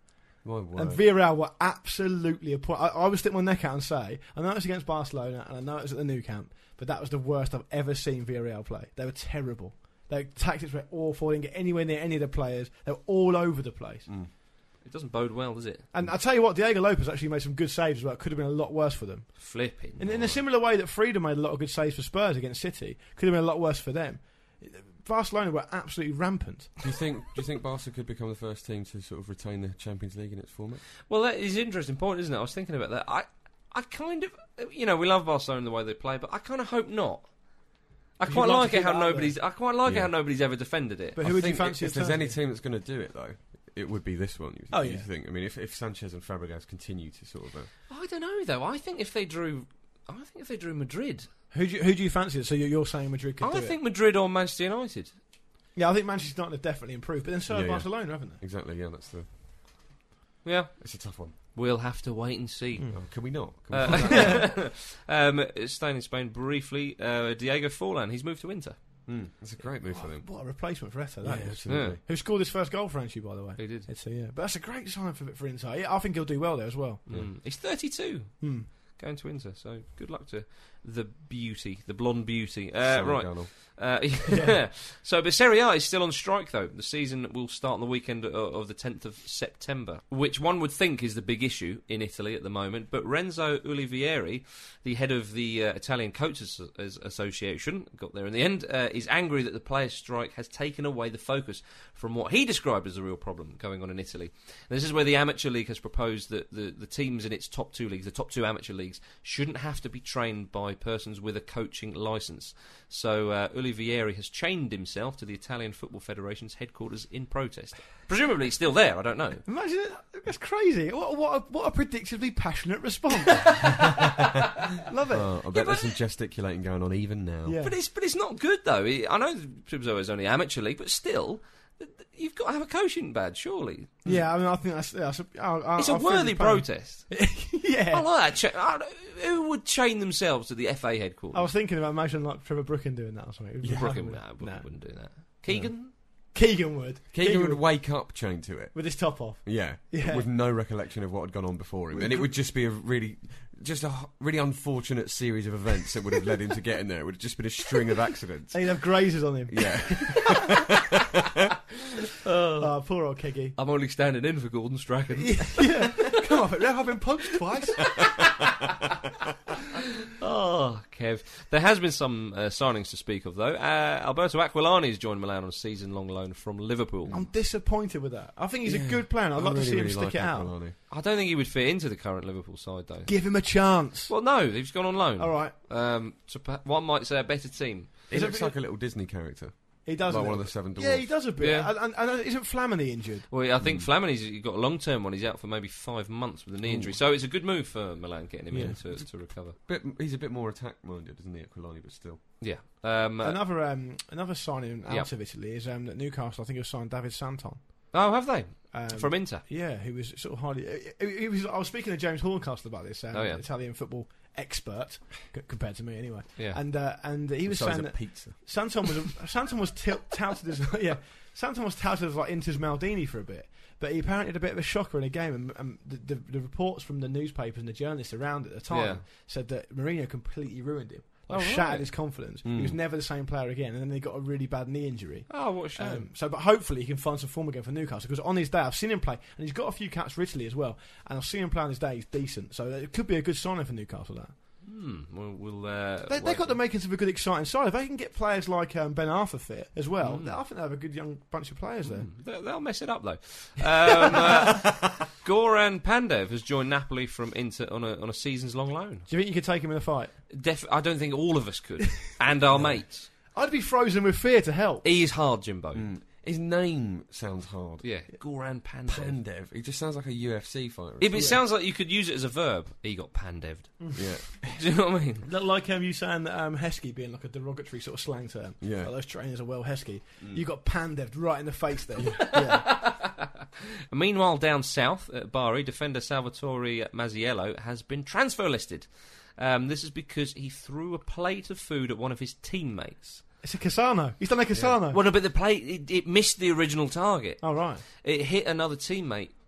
My word. And Villarreal were absolutely a point. I, I would stick my neck out and say, I know it's against Barcelona, and I know it's at the Nou Camp, but that was the worst I've ever seen Villarreal play. They were terrible. Their tactics were awful. They didn't get anywhere near any of the players. They were all over the place. Mm. It doesn't bode well, does it? And I tell you what, Diego Lopez actually made some good saves as well. It could have been a lot worse for them. Flipping. In, in a similar way that Frieda made a lot of good saves for Spurs against City, could have been a lot worse for them. Barcelona were absolutely rampant. Do you think? Do you think Barca could become the first team to sort of retain the Champions League in its format? Well, that is an interesting point, isn't it? I was thinking about that. I, I kind of, you know, we love Barcelona the way they play, but I kind of hope not. I You'd quite like like to it keep how it up nobody's. there. I quite like Yeah. it how nobody's ever defended it. But I who would you think fancy? If, if there's turning? any team that's going to do it, though, it would be this one. You, Oh, you yeah. think? I mean, if, if Sanchez and Fabregas continue to sort of, uh, I don't know though. I think if they drew, I think if they drew Madrid, Who do you, who do you fancy? So you're, you're saying Madrid could I do think it? Madrid or Manchester United. Yeah, I think Manchester United have definitely improved, but then so Yeah, have yeah. Barcelona, haven't they? exactly, yeah, that's the. Yeah, It's a tough one. we'll have to wait and see. Oh, can we not? Can we find out? Uh, um, staying in Spain briefly, uh, Diego Forlan. He's moved to Inter. Mm, it's a great move for them. What a replacement for Eto'o, that Yeah, is. absolutely. Who scored his first goal for Anchi, by the way? He did. It's a, yeah. But that's a great sign for, for Inter. Yeah, I think he'll do well there as well. Mm. He's thirty-two. Hmm. Going to Inter, so good luck to the beauty, the blonde beauty. Uh, Sorry, right, Donald. uh, yeah. So, but Serie A is still on strike though. The season will start on the weekend of, of the tenth of September, which one would think is the big issue in Italy at the moment. But Renzo Olivieri, the head of the uh, Italian Coaches Association, got there in the end, uh, is angry that the players' strike has taken away the focus from what he described as the real problem going on in Italy. And this is where the Amateur League has proposed that the, the teams in its top two leagues, the top two amateur leagues, shouldn't have to be trained by persons with a coaching licence. So uh, Olivieri has chained himself to the Italian Football Federation's headquarters in protest. Presumably he's still there, I don't know. Imagine it. That's crazy. What, what, a, what a predictably passionate response. Love it. Oh, I bet there's some gesticulating going on even now. Yeah. But it's but it's not good though. I know Subzo is only amateur league, but still, th- th- you've got to have a coaching badge, surely. Yeah, I mean, I think that's. Yeah, that's a, I, I, It's a I feel worthy the pain. protest. Yeah. I like that. Cha- I don't- who would chain themselves to the F A headquarters? I was thinking about imagine like Trevor Brooken doing that or something. Yeah, Brooklyn, no, No. Brooklyn wouldn't do that. Keegan? Keegan would. Keegan would wake up chained to it. with his top off. Yeah, Yeah. with no recollection of what had gone on before him, and it would just be a really, just a h- really unfortunate series of events that would have led him to get in there. It would have just been a string of accidents. And he'd have grazes on him. Yeah, Oh, poor old Keggy. I'm only standing in for Gordon Strachan. Yeah. Come on, Ref, I've been punched twice. Oh, Kev. There has been some uh, signings to speak of, though. Uh, Alberto Aquilani has joined Milan on a season-long loan from Liverpool. I'm disappointed with that. I think he's Yeah. a good player. and I'd I like really, to see him really stick like it out. Aquilani. I don't think he would fit into the current Liverpool side, though. Give him a chance. Well, no, he's gone on loan. All right. Um, to pa- one might say a better team. He Is it looks bit- like a little Disney character, He does. like a one of little the seven bit. dwarfs. Yeah, he does a bit. Yeah. And, and, and isn't Flamini injured? Well, I Hmm. think Flamini's he's got a long-term one. He's out for maybe five months with a knee injury. So it's a good move for Milan getting him Yeah. in to, to recover. Bit, he's a bit more attack-minded, isn't he, Aquilani? But still, Yeah. Um, uh, Another um, another signing out Yeah. of Italy is um, that Newcastle. I think have signed David Santon. oh, have they? Um, From Inter? Yeah, who was sort of hardly. He, he was. I was speaking to James Horncastle about this. Um, Oh, yeah. Italian football expert c- compared to me, anyway. Yeah. And uh, and he was the size saying of that pizza. Santon was Santon was til- touted as yeah Santon was touted as like Inter's Maldini for a bit, but he apparently had a bit of a shocker in a game, and, and the, the, the reports from the newspapers and the journalists around at the time Yeah. said that Mourinho completely ruined him, like Oh, shattered right. his confidence. Mm. He was never the same player again, and then he got a really bad knee injury. Oh, what a shame. Um, so, but hopefully he can find some form again for Newcastle, because on his day I've seen him play, and he's got a few caps for Italy as well, and I've seen him play on his day. He's decent, so it could be a good signing for Newcastle. That Hmm. We'll, we'll, uh, they, wait they've got the and- makings of a good, exciting side. If they can get players like um, Ben Arthur fit as well, Mm. I think they have a good young bunch of players there. Hmm. They'll, they'll mess it up though. Um, uh, Goran Pandev has joined Napoli from Inter on a on a season's long loan. Do you think you could take him in a fight? Def- I don't think all of us could, and our mates. I'd be frozen with fear to help. He is hard, Jimbo. Mm. His name sounds hard. Yeah, Goran Pandev. Pandev. He just sounds like a U F C fighter. Yeah, but it sounds like you could use it as a verb. He got pandeved. Yeah, Do you know what I mean? Like um, you saying that um, Heskey being like a derogatory sort of slang term. yeah. Like those trainers are well Heskey. You got pandeved right in the face there. yeah. Meanwhile, down south at Bari, defender Salvatore Mazziello has been transfer listed. Um, this is because he threw a plate of food at one of his teammates. It's a Cassano. He's done a Cassano. Well, no, but the plate it, it missed the original target. Oh right. It hit another teammate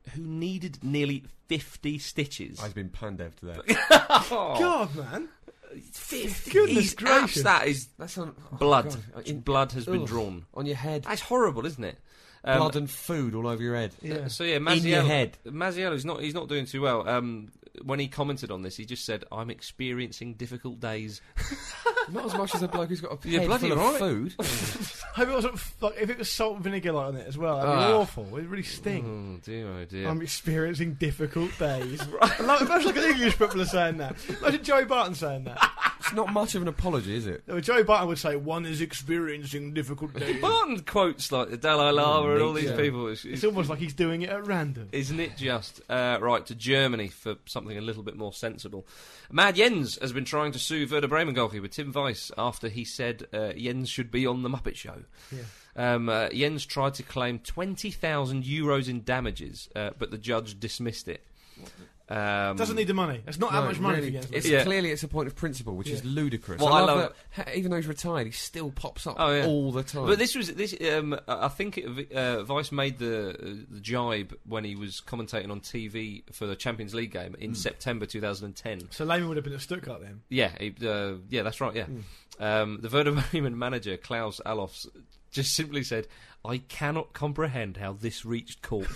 who needed nearly fifty stitches. I've been Pandev to that. Oh, God, man. fifty. Goodness He's gracious. abs- that is That's on oh, blood. God. In, blood has been ugh, drawn. on your head. That's horrible, isn't it? Um, Blood and food all over your head. Yeah. So yeah, In Mazziello, your head. Mazziello's not he's not doing too well. Um, when he commented on this, he just said, "I'm experiencing difficult days." Not as much as a bloke who's got a You're head bloody full right. of food. Hope it wasn't f- like if it was salt and vinegar like on it as well. That'd be Ah. awful. It'd really sting. Oh dear, oh dear. I'm experiencing difficult days. like, imagine like an English footballer saying that. Imagine Joey Barton saying that. It's not much of an apology, is it? No, Joey Barton would say, "One is experiencing difficult days." Barton quotes like the Dalai Lama and all these yeah. people. It's, It's it's, almost like he's doing it at random. isn't it just? Uh, right, to Germany for something a little bit more sensible. Mad Jens has been trying to sue Werder Bremen goalkeeper Tim Weiss after he said uh, Jens should be on The Muppet Show. Yeah. Um, uh, Jens tried to claim twenty thousand euros in damages, uh, but the judge dismissed it. Um, Doesn't need the money. It's not that No, much money really, for Jens. It's Yeah. clearly it's a point of principle, which is Yeah. ludicrous. Well, I I love love that. ha- Even though he's retired, he still pops up Oh, yeah. all the time. But this was this. Um, I think it, uh, Weiss made the uh, the jibe when he was commentating on T V for the Champions League game in September two thousand ten. So Lehmann would have been at Stuttgart then. Yeah, he, uh, yeah, that's right. Yeah, um, the Werder Bremen manager Klaus Allofs just simply said, "I cannot comprehend how this reached court."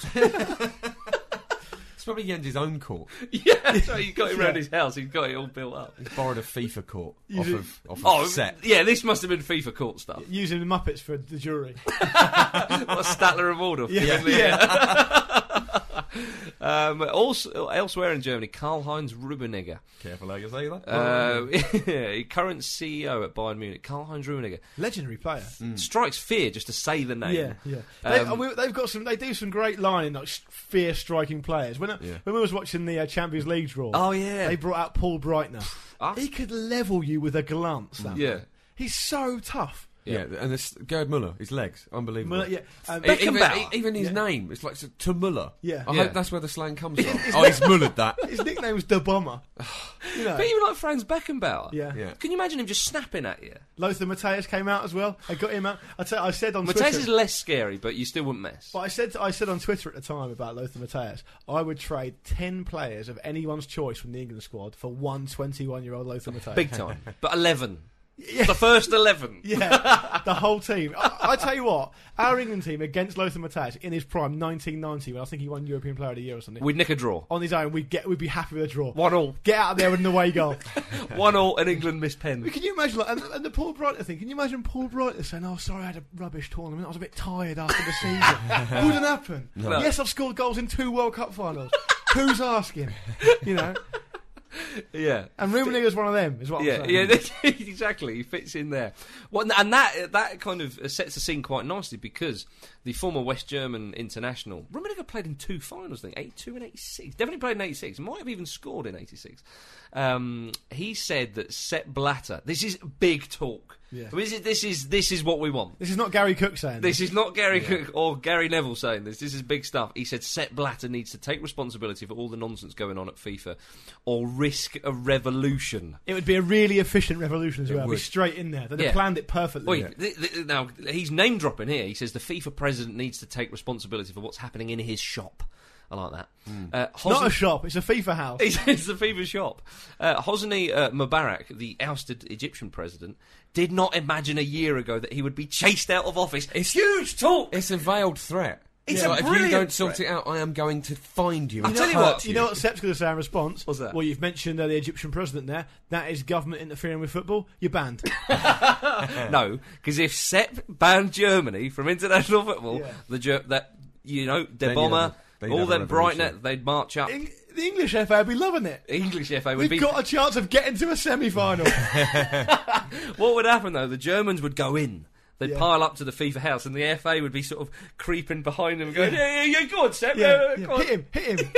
it's probably Jens' own court. Yeah, so he got it Yeah. around his house. He's got it all built up. He's borrowed a FIFA court off do- of, off of Oh, set. yeah, this must have been FIFA court stuff. Using the Muppets for the jury. What, Statler and Waldorf? Yeah, yeah. um, also, elsewhere in Germany, Karl-Heinz Rummenigge, Careful how you say that. uh, current C E O at Bayern Munich, Karl-Heinz Rummenigge, Legendary player. strikes fear just to say the name. Yeah, yeah. They, Um, uh, we, they've got some. They do some great line like fear striking players. When I- Yeah. when we was watching the uh, Champions League draw, Oh yeah. they brought out Paul Breitner. Ah. He could level you with a glance. That Yeah. man. He's so tough. yeah, and this Gerd Muller, his legs, unbelievable. Well, yeah, um, E- even, Beckenbauer. e- even his Yeah. name, it's like so- to Muller. Yeah. I Yeah. hope that's where the slang comes from. oh, he's mullered that. his nickname was the Bomber. You know. But even like Franz Beckenbauer. Yeah. Yeah. Can you imagine him just snapping at you? Lothar Matthäus came out as well. I got him out. I, tell, I said on Matthäus Twitter. is less scary, but you still wouldn't mess. But I said I said on Twitter at the time about Lothar Matthäus, I would trade ten players of anyone's choice from the England squad for one twenty-one-year-old Lothar Matthäus. Big time. But eleven. Yeah. The first eleven. Yeah, the whole team. I, I tell you what, our England team against Lothar Matthäus in his prime, nineteen ninety, when I think he won European Player of the Year or something. We'd nick a draw. On his own, we'd get, we'd be happy with a draw. One all. Get out there with an away goal. One all, and England miss pen. Can you imagine, like, and, and the Paul Breitner thing? Can you imagine Paul Breitner saying, "Oh, sorry, I had a rubbish tournament. I was a bit tired after the season." Wouldn't happen. No. Yes, I've scored goals in two World Cup finals. Who's asking? You know. Yeah. And Rummenigge's one of them, is what Yeah, I'm saying. yeah, exactly. He fits in there. Well, and that that kind of sets the scene quite nicely because the former West German international Rummenigge played in two finals, I think, eighty-two and eighty-six. Definitely played in eighty-six. Might have even scored in eighty-six. Um, he said that Sepp Blatter. This is big talk. Yeah. This is this is this is what we want. This is not Gary Cook saying This is not Gary Cook or Gary Neville saying this. This is big stuff. He said Sepp Blatter needs to take responsibility for all the nonsense going on at FIFA or risk a revolution. It would be a really efficient revolution as well. It'd be would. straight in there. They'd Yeah. have planned it perfectly. Wait, th- th- now he's name dropping here. He says the FIFA president needs to take responsibility for what's happening in his shop. I like that. Uh, It's not Hosni- a shop, it's a FIFA house. It's, it's the FIFA shop. Uh, Hosni uh, Mubarak, the ousted Egyptian president, did not imagine a year ago that he would be chased out of office. It's huge talk. It's a veiled threat. It's Yeah, a like, if you brilliant don't sort threat. it out, I am going to find you. I'll and tell you hurt what, You know what Sepp's going to say in response? What's that? Well, you've mentioned uh, the Egyptian president there. That is government interfering with football. You're banned. No, because if Sepp banned Germany from international football, Yeah. the Ger- that you know, De They'd Bomber, have a- they'd all have a them Breitner, revolution. they'd march up. Eng- the English F A would be loving it. English F A would We've be. got a chance of getting to a semi-final. What would happen though? The Germans would go in. They'd Yeah. pile up to the FIFA house, and the F A would be sort of creeping behind them, and going, "Yeah, yeah, yeah, go on, Sepp, yeah, yeah, yeah. go on." Hit him, hit him.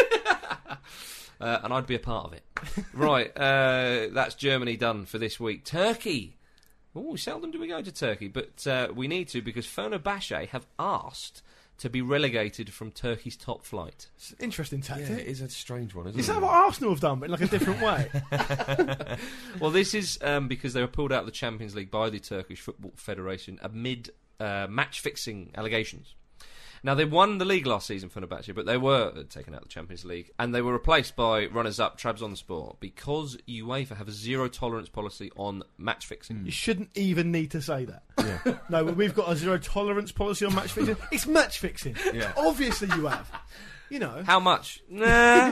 Uh, and I'd be a part of it. Right, uh, that's Germany done for this week. Turkey. Oh, seldom do we go to Turkey, but uh, we need to because Fenerbahce have asked to be relegated from Turkey's top flight. It's an interesting Yeah, tactic. it is a strange one, isn't Is it? that what Arsenal have done, but in like a different way? Well, this is um, because they were pulled out of the Champions League by the Turkish Football Federation amid uh, match-fixing allegations. Now, they won the league last season, Fenerbahce, but they were taken out of the Champions League, and they were replaced by runners-up Trabzonspor because UEFA have a zero-tolerance policy on match fixing. You shouldn't even need to say that. Yeah. No, but we've got a zero tolerance policy on match fixing. It's match fixing. Yeah. Obviously, you have. You know. How much? Nah.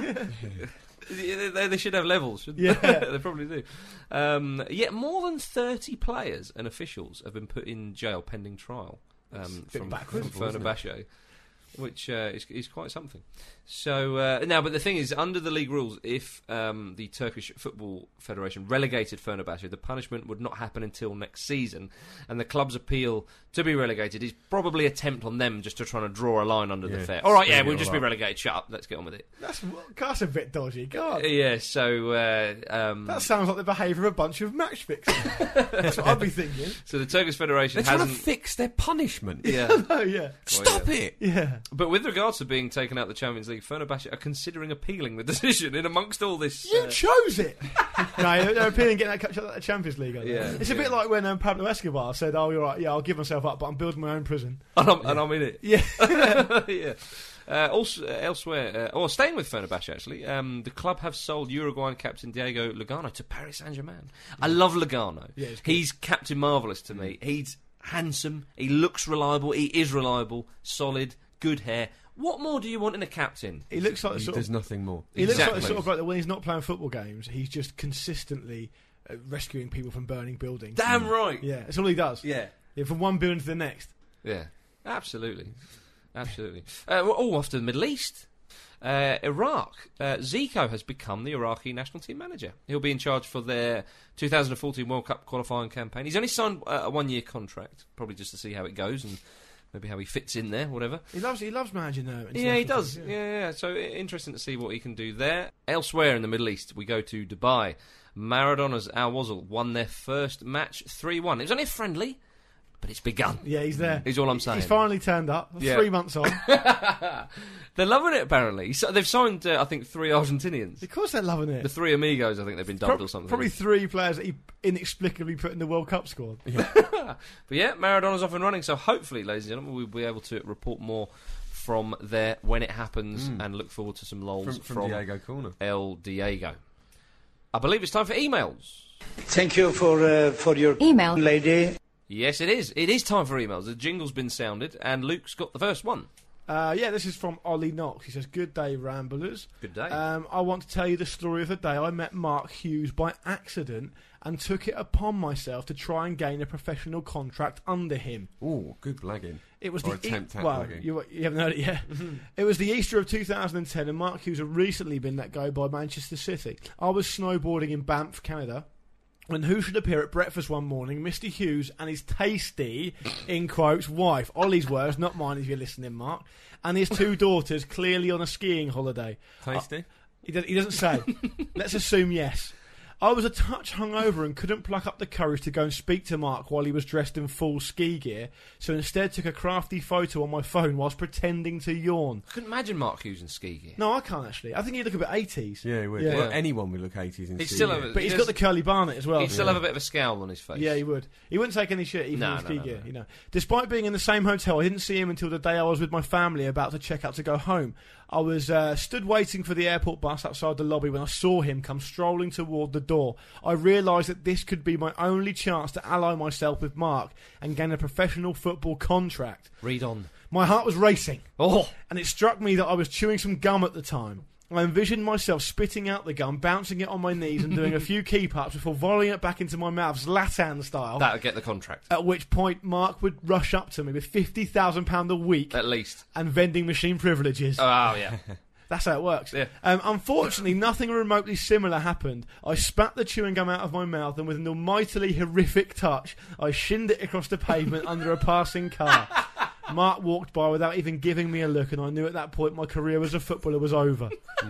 they, they, they should have levels, shouldn't Yeah. they? They probably do. Um, yet more than thirty players and officials have been put in jail pending trial um, bit from, backwards, from isn't it? Fenerbahce, which uh, is, is quite something. So uh, now, but the thing is, under the league rules, if um, the Turkish Football Federation relegated Fenerbahce, the punishment would not happen until next season, and the club's appeal to be relegated is probably an attempt on them just to try and draw a line under Yeah, the fair. All right, yeah, speed it we'll just all be up. relegated. Shut up. Let's get on with it. That's, that's a bit dodgy. God. Yeah. So. Uh, um, That sounds like the behaviour of a bunch of match fixers. That's what I'd be thinking. so the Turkish Federation They're trying to hasn't. fix their punishment. Yeah. Oh, yeah. Stop yeah. it! Yeah. But with regards to being taken out of the Champions League, Fenerbahce are considering appealing the decision in amongst all this. You uh, chose it. No, they're appealing getting that out of the Champions League. aren't they? Yeah, It's a yeah. bit like when um, Pablo Escobar said, "Oh, you're right. Yeah, I'll give myself up, but I'm building my own prison." and, I'm, and I'm in it. Yeah. yeah. Uh, also, uh, elsewhere, uh, or staying with Fenerbahce actually, um, the club have sold Uruguayan captain Diego Lugano to Paris Saint-Germain. I love Lugano. Yeah, he's good. he's Captain Marvellous to me. He's handsome. He looks reliable. He is reliable. Solid. Good hair. What more do you want in a captain? He looks like the He- sort There's of. nothing more. He looks like Exactly. the sort of bloke that when he's not playing football games, he's just consistently uh, rescuing people from burning buildings. Damn right. Yeah, that's all he does. Yeah. Yeah, from one building to the next. Yeah, absolutely, absolutely. Uh, we're all off to the Middle East. Uh, Iraq. Uh, Zico has become the Iraqi national team manager. He'll be in charge for their two thousand fourteen World Cup qualifying campaign. He's only signed uh, a one-year contract, probably just to see how it goes and maybe how he fits in there, whatever. He loves. He loves managing though. Yeah, he does. Yeah. yeah, yeah. So i- interesting to see what he can do there. Elsewhere in the Middle East, we go to Dubai. Maradona's Al Wasl won their first match three one. It was only a friendly, but it's begun. Yeah, he's there. Is all I'm saying. He's finally turned up. Yeah. Three months on. They're loving it, apparently. So they've signed, uh, I think, three Argentinians. Of course, they're loving it. The three amigos, I think they've been dubbed Prob- or something. Probably three players that he inexplicably put in the World Cup squad. But yeah, Maradona's off and running. So hopefully, ladies and gentlemen, we'll be able to report more from there when it happens and look forward to some lols From, from, from Diego Corner. El Diego. I believe it's time for emails. Thank you for uh, for your Email. lady. Yes, it is. It is time for emails. The jingle's been sounded, and Luke's got the first one. Uh, yeah, this is from Ollie Knox. He says, "Good day, Ramblers. Good day. Um, I want to tell you the story of the day I met Mark Hughes by accident and took it upon myself to try and gain a professional contract under him. Ooh, good blagging. It was Or the attempt at well, blagging. you, you haven't heard it yet. It was the Easter of two thousand ten, and Mark Hughes had recently been let go by Manchester City. I was snowboarding in Banff, Canada, when who should appear at breakfast one morning? Mister Hughes and his tasty, in quotes, wife. Ollie's words, not mine if you're listening, Mark. And his two daughters, clearly on a skiing holiday. Tasty? He, does, he doesn't say. Let's assume yes. I was a touch hungover and couldn't pluck up the courage to go and speak to Mark while he was dressed in full ski gear, so instead took a crafty photo on my phone whilst pretending to yawn. I couldn't imagine Mark Hughes in ski gear. No, I can't actually. I think he'd look a bit eighties. Yeah, he would. Yeah. Well, anyone would look eighties in He'd ski still gear. have a- But he's He got does- the curly barnet as well. He'd still have a bit of a scowl on his face. Yeah, he would. He wouldn't take any shit even No, in no, ski no, gear, no. you know. Despite being in the same hotel, I didn't see him until the day I was with my family about to check out to go home. I was uh, stood waiting for the airport bus outside the lobby when I saw him come strolling toward the door. I realised that this could be my only chance to ally myself with Mark and gain a professional football contract. Read on. My heart was racing, Oh, and it struck me that I was chewing some gum at the time. I envisioned myself spitting out the gum, bouncing it on my knees and doing a few keep-ups before volleying it back into my mouth, Zlatan style. that'll get the contract. At which point, Mark would rush up to me with fifty thousand pounds a week At least. and vending machine privileges. Oh, yeah. That's how it works. Yeah. Um, unfortunately, nothing remotely similar happened. I spat the chewing gum out of my mouth, and with an almightily horrific touch, I shinned it across the pavement under a passing car. Mark walked by without even giving me a look, and I knew at that point my career as a footballer was over.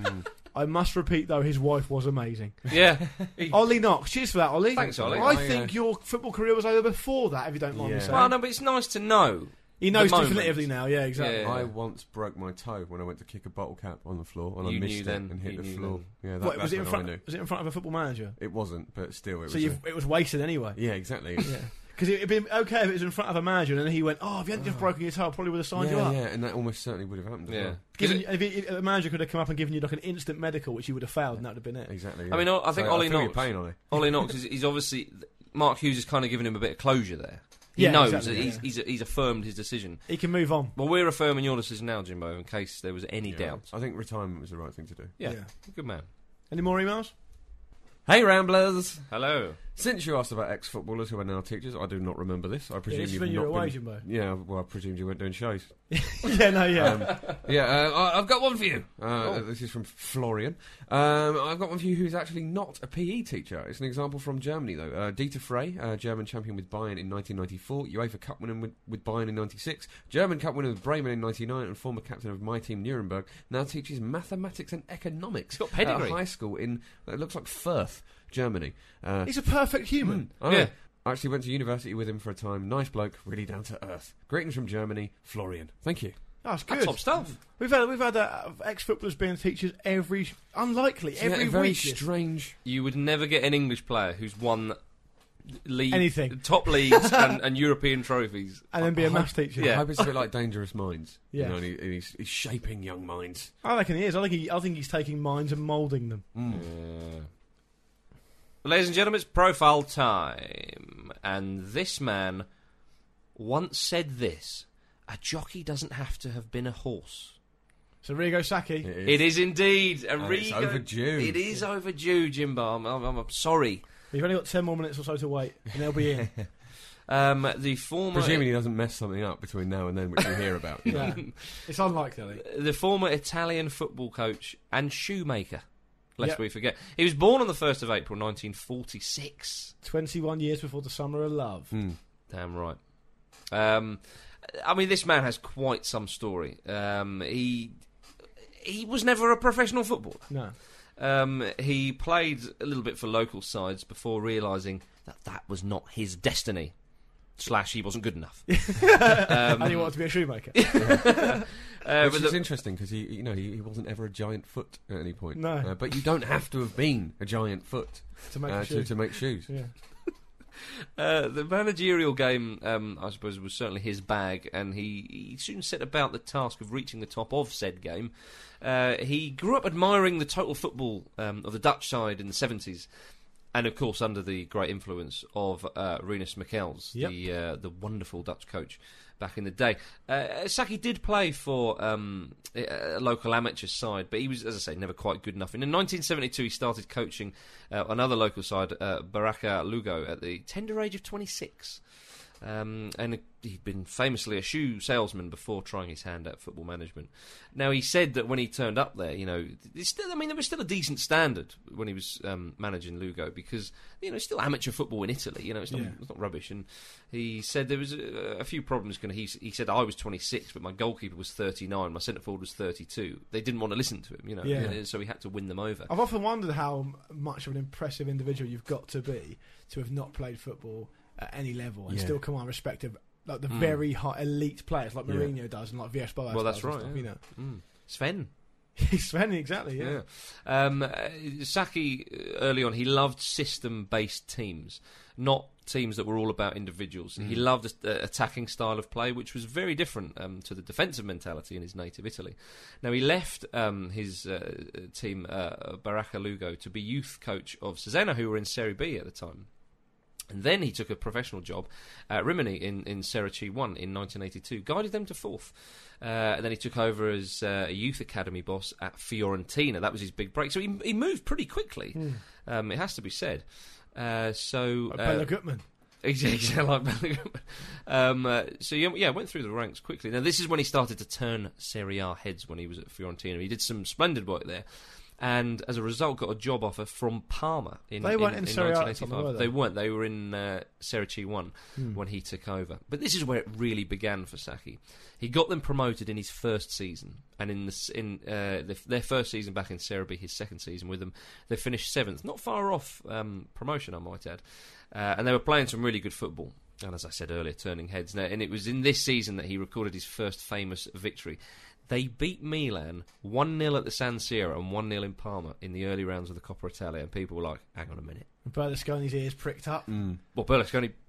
I must repeat, though, his wife was amazing. Yeah. Ollie Knox, cheers for that, Ollie. Thanks, Ollie. I Oh, think yeah. your football career was over before that, if you don't mind me Yeah. saying. Well, no, but it's nice to know. he knows the moment. definitively now, yeah, exactly. Yeah. I once broke my toe when I went to kick a bottle cap on the floor, and You I knew missed it then, and hit you the knew floor. then. Yeah, that, What, that's was it in when front? I knew. Was it in front of a football manager? It wasn't, but still, it was. So you've, a- it was wasted anyway. yeah, exactly. Yeah. Because it'd been okay if it was in front of a manager, and then he went, "Oh, if you hadn't just broken your toe, I probably would have signed yeah, you up." yeah, and that almost certainly would have happened. As Yeah. well. Given, if, he, if a manager could have come up and given you like an instant medical, which you would have failed, and that would have been it. Exactly. I mean, yeah. I think so Ollie I feel your Knox- pain, Ollie. Ollie Knox is he's obviously Mark Hughes is kind of giving him a bit of closure there. He Yeah, knows exactly, that he's, yeah. he's he's affirmed his decision. He can move on. Well, we're affirming your decision now, Jimbo, in case there was any Yeah. doubt. I think retirement was the right thing to do. Yeah, Yeah. good man. Any more emails? Hey, Ramblers! Hello. Since you asked about ex-footballers who are now teachers, I do not remember this. I Yeah, presume this is you've when you not were away, been... Jimbo. Yeah, well, I presumed you weren't doing shows. yeah, no, yeah. Um, yeah, uh, I- I've got one for you. Uh, Oh. This is from Florian. Um, I've got one for you who's actually not a P E teacher. It's an example from Germany, though. Uh, Dieter Frey, uh, German champion with Bayern in nineteen ninety-four, UEFA Cup winner with, with Bayern in ninety-six, German Cup winner with Bremen in ninety-nine, and former captain of my team Nuremberg, now teaches mathematics and economics He's got pedigree. at a high school in, it looks like Firth, Germany. Uh, He's a perfect human. I know. Yeah. I actually went to university with him for a time. Nice bloke, really down to earth. Greetings from Germany, Florian. Thank you. That's good. That's top stuff. We've had we've had uh, ex-footballers being teachers every unlikely every yeah, very week. strange. You would never get an English player who's won league, Anything. top leagues and, and European trophies. and then be a I maths hope- teacher. Yeah. I hope it's a bit like Dangerous Minds. Yeah. You know, and he, and he's, he's shaping young minds. I reckon he is. I think he, I think he's taking minds and moulding them. Mm. Yeah. Ladies and gentlemen, it's profile time. And this man once said this: a jockey doesn't have to have been a horse. So Rigo Sacchi. It is. It is indeed. A And it's Rigo- overdue. It is overdue, Jimbo. I'm, I'm, I'm sorry. You've only got ten more minutes or so to wait, and they'll be in. Um, the former... Presuming he doesn't mess something up between now and then, which we hear about. you know. yeah. It's unlikely. I think. the former Italian football coach and shoemaker, lest Yep. we forget. He was born on the first of April nineteen forty-six. Twenty-one years before the summer of love. Mm. Damn right. Um, I mean, this man has quite some story. Um, he he was never a professional footballer. No. Um, he played a little bit for local sides before realising that that was not his destiny. Slash, he wasn't good enough. um, and he wanted to be a shoemaker. uh, Which but is the- interesting because he, you know, he, he wasn't ever a giant foot at any point. No. Uh, but you don't have to have been a giant foot to make uh, a to, shoe. to make shoes. Yeah. Uh, the managerial game, um, I suppose, was certainly his bag, and he, he soon set about the task of reaching the top of said game. Uh, he grew up admiring the total football um, of the Dutch side in the seventies, and of course under the great influence of uh, Rinus Michels, Yep. the uh, the wonderful Dutch coach back in the day. Uh, Sacchi did play for um, a local amateur side, but he was, as I say, never quite good enough. And in nineteen seventy-two, he started coaching uh, another local side, uh, Baraka Lugo, at the tender age of twenty-six. Um, and he'd been famously a shoe salesman before trying his hand at football management. Now, he said that when he turned up there, you know, it's still, I mean, there was still a decent standard when he was um, managing Lugo because, you know, it's still amateur football in Italy. You know, it's not, Yeah. it's not rubbish. And he said there was a, a few problems. Gonna, he, he said, I was twenty-six, but my goalkeeper was thirty-nine, my centre forward was thirty-two. They didn't want to listen to him, you know, Yeah. and so he had to win them over. I've often wondered how much of an impressive individual you've got to be to have not played football at any level and Yeah. still command respect of like the Mm. very high elite players like Yeah. Mourinho does and like Villas-Boas Well, that's does and right, stuff, yeah. you know. Mm. Sven. Sven, exactly, yeah. Yeah. Um, uh, Sacchi, uh, early on, he loved system-based teams, not teams that were all about individuals. He loved the attacking style of play, which was very different um, to the defensive mentality in his native Italy. Now, he left um, his uh, team, uh, Baraka Lugo, to be youth coach of Cesena, who were in Serie B at the time. And then he took a professional job at Rimini in, in Serie C one in nineteen eighty-two, guided them to fourth. Uh, and then he took over as uh, a youth academy boss at Fiorentina. That was his big break. So he, he moved pretty quickly, Mm. um, it has to be said. Uh, so Like uh, Bela Gutmann. Exactly, like Bela Gutmann. Um, uh, so yeah, yeah, went through the ranks quickly. Now this is when he started to turn Serie A heads when he was at Fiorentina. He did some splendid work there. And as a result, got a job offer from Parma in, They weren't in, in in Serie A at the nineteen time, eighty-five. were they? They weren't. They were in uh, Serie C one Hmm. when he took over. But this is where it really began for Sacchi. He got them promoted in his first season, and in the, s- in uh, the, their first season back in Serie B, his second season with them, they finished seventh, not far off um, promotion, I might add. Uh, and they were playing some really good football. And as I said earlier, turning heads. Now, and it was in this season that he recorded his first famous victory. They beat Milan one nil at the San Siro and one nil in Parma in the early rounds of the Coppa Italia, and people were like, hang on a minute. Berlusconi's ears pricked up. Mm. Well, Berlusconi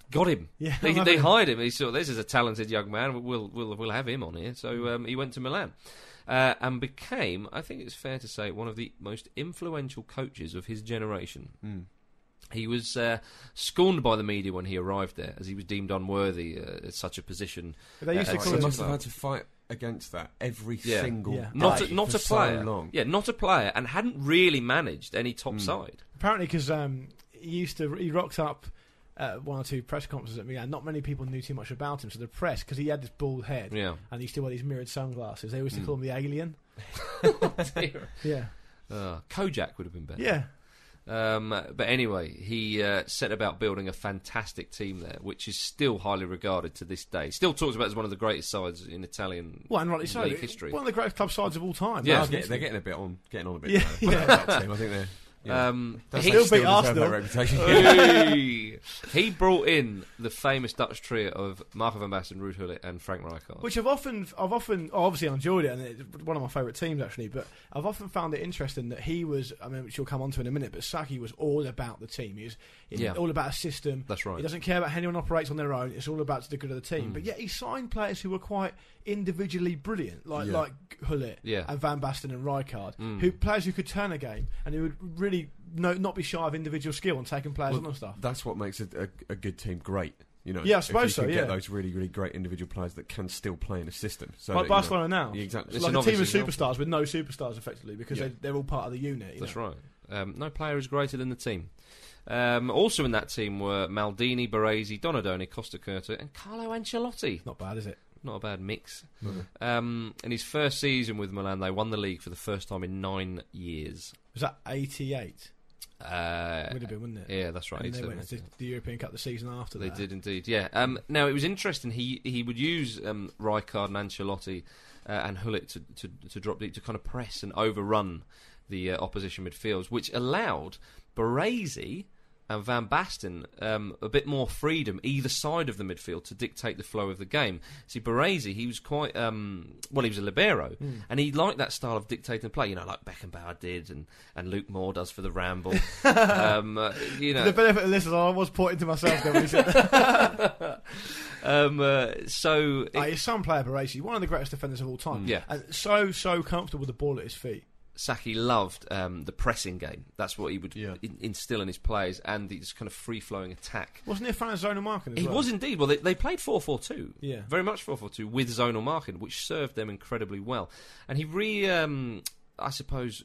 got him. Yeah, they, I they know. hired him. He saw this is a talented young man. We'll we'll we'll have him on here. So um, he went to Milan. Uh, and became, I think it's fair to say, one of the most influential coaches of his generation. Mm. He was uh, scorned by the media when he arrived there, as he was deemed unworthy uh, at such a position. But they used uh, to at call He him- such a must have club. had to fight against that every Yeah. single Yeah. day Not a, not for a player. so long. Yeah, not a player, and hadn't really managed any top Mm. side. Apparently, because um, he used to, he rocked up at one or two press conferences at Milan. Not many people knew too much about him, so the press, because he had this bald head, Yeah. and he used to wear these mirrored sunglasses. They used to Mm. call him the alien. Yeah, uh, Kojak would have been better. yeah. Um, but anyway, he uh, set about building a fantastic team there, which is still highly regarded to this day. Still talked about as one of the greatest sides in Italian Well, and rightly so. league history. One of the greatest club sides of all time. Yeah. That's They're, what- they're getting a bit on, getting on a bit. Yeah, now. yeah. That team, I think they're. Yeah. Um, Does he, they Still beat deserve Arsenal. that reputation. Hey! He brought in the famous Dutch trio of Marco van Basten, Ruud Gullit, and Frank Rijkaard. Which I've often, I've often, oh, obviously I enjoyed it, and it's one of my favourite teams actually. But I've often found it interesting that he was, I mean, which we'll come on to in a minute. But Saki was all about the team. He was Yeah. all about a system. That's right. He doesn't care about how anyone operates on their own. It's all about the good of the team. Mm. But yet he signed players who were quite individually brilliant, like Yeah. like Gullit Yeah. and Van Basten and Rijkaard, Mm. who players who could turn a game and who would really no, not be shy of individual skill and taking players Well, on and stuff. That's what makes a, a, a good team great. You know, Yeah, I if suppose you so, can yeah. get those really, really great individual players that can still play in a system. So Like that, you know- Barcelona now. Yeah, exactly. It's It's like an a team of obvious example. superstars with no superstars, effectively, because Yeah. they, they're all part of the unit. you That's know. right. Um, no player is greater than the team. Um, also in that team were Maldini, Baresi, Donadoni, Costa Curta, and Carlo Ancelotti. Not bad, is it? Not a bad mix. Mhm. Um, in his first season with Milan, they won the league for the first time in nine years. Was that eighty-eight? Uh, Would have been, wouldn't it? yeah, that's right. And they eighty-seven, went to the European Cup the season after They that. did indeed, yeah. Um, now, it was interesting. He he would use um, Rijkaard and Ancelotti uh, and Gullit to, to, to drop deep, to kind of press and overrun the uh, opposition midfields, which allowed Baresi and Van Basten um, a bit more freedom either side of the midfield to dictate the flow of the game. See, Baresi, he was quite, um, well, he was a libero, Mm. and he liked that style of dictating play, you know, like Beckenbauer did and, and Luke Moore does for the Ramble. um, uh, you know, For the benefit of the listeners, I was pointing to myself there when he said that. um, uh, so... Uh, his son player Baresi, one of the greatest defenders of all time. Yeah. And so, so comfortable with the ball at his feet. Saki loved um, the pressing game. That's what he would Yeah. in, instill in his players, and this kind of free-flowing attack. Wasn't he a fan of zonal marking as He well? was indeed. Well, they, they played four four two. Yeah. Very much four four two with zonal marking, which served them incredibly well. And he re, um, I suppose,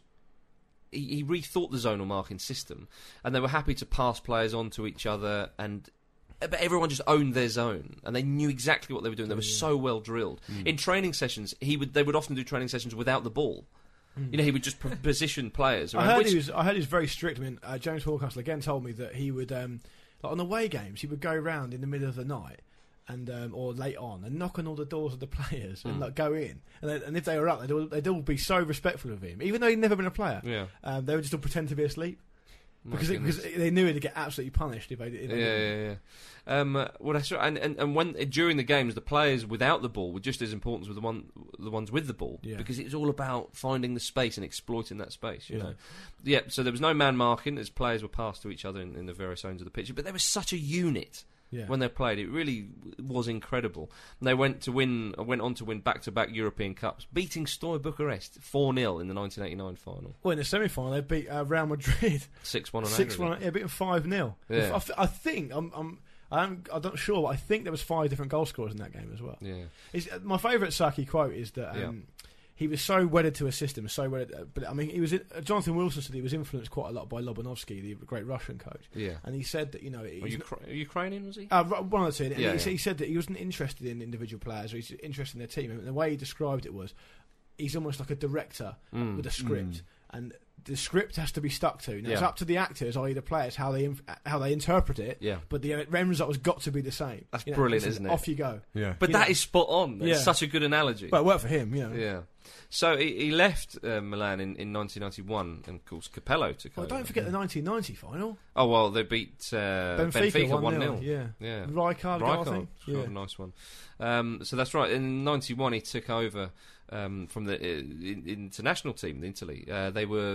he, he rethought the zonal marking system, and they were happy to pass players on to each other, and but everyone just owned their zone, and they knew exactly what they were doing. They were Yeah. so well drilled. In training sessions, he would they would often do training sessions without the ball. Mm. You know, he would just p- position players. I around, heard which- he was. I heard he was very strict. I mean, uh, James Horncastle again told me that he would, um, like on away games, he would go round in the middle of the night and um, or late on and knock on all the doors of the players and Mm. like go in. And, they, and if they were up, they'd all, they'd all be so respectful of him, even though he'd never been a player. Yeah. Um, they would just all pretend to be asleep My because, it, goodness. because they knew he'd get absolutely punished if they, if Yeah, they didn't. yeah, yeah. Um, uh, well, that's right. And, and and when during the games, the players without the ball were just as important as the one the ones with the ball, Yeah. because it was all about finding the space and exploiting that space. You Yeah. know, yeah. So there was no man marking as players were passed to each other in, in the various zones of the pitch, but they were such a unit. Yeah. When they played, it really was incredible. And they went to win, went on to win back-to-back European Cups, beating Steaua Bucharest four nil in the nineteen eighty-nine final, Well, in the semi-final, they beat uh, Real Madrid six one on six aggregate. one. Yeah, beat them five nil. Yeah. I, th- I think I'm. I'm I'm, I'm not sure, but I think there was five different goal scorers in that game as well. Yeah, It's, uh, my favourite Saki quote is that um, Yeah. he was so wedded to a system, so wedded. Uh, but I mean, he was. In, uh, Jonathan Wilson said he was influenced quite a lot by Lobanovsky, the great Russian coach, yeah. and he said that you know, Are he's, Ukra- Ukrainian was he? uh, Ru- one of the two. And Yeah, he, yeah. he said that he wasn't interested in individual players, or he's interested in their team. And the way he described it was, he's almost like a director Mm. with a script, Mm. and the script has to be stuck to. Now, it's Yeah. up to the actors, that is, the players, how they inf- how they interpret it. Yeah. But the end result has got to be the same. That's You know, brilliant, listen, isn't it? Off you go. Yeah. But You that know. is spot on. It's Yeah. such a good analogy. Well, it worked for him, you know. Yeah. So he, he left uh, Milan in, in nineteen ninety-one, and of course Capello took Well, over. don't forget the nineteen ninety final. Oh well, they beat uh, Benfica, Benfica one one nil. nil. Yeah. Yeah. Rijkaard, goal, I Rijkaard think. scored Yeah. a nice one. Um, so that's right. In ninety-one, he took over um, from the uh, in, international team, Italy. Uh, they were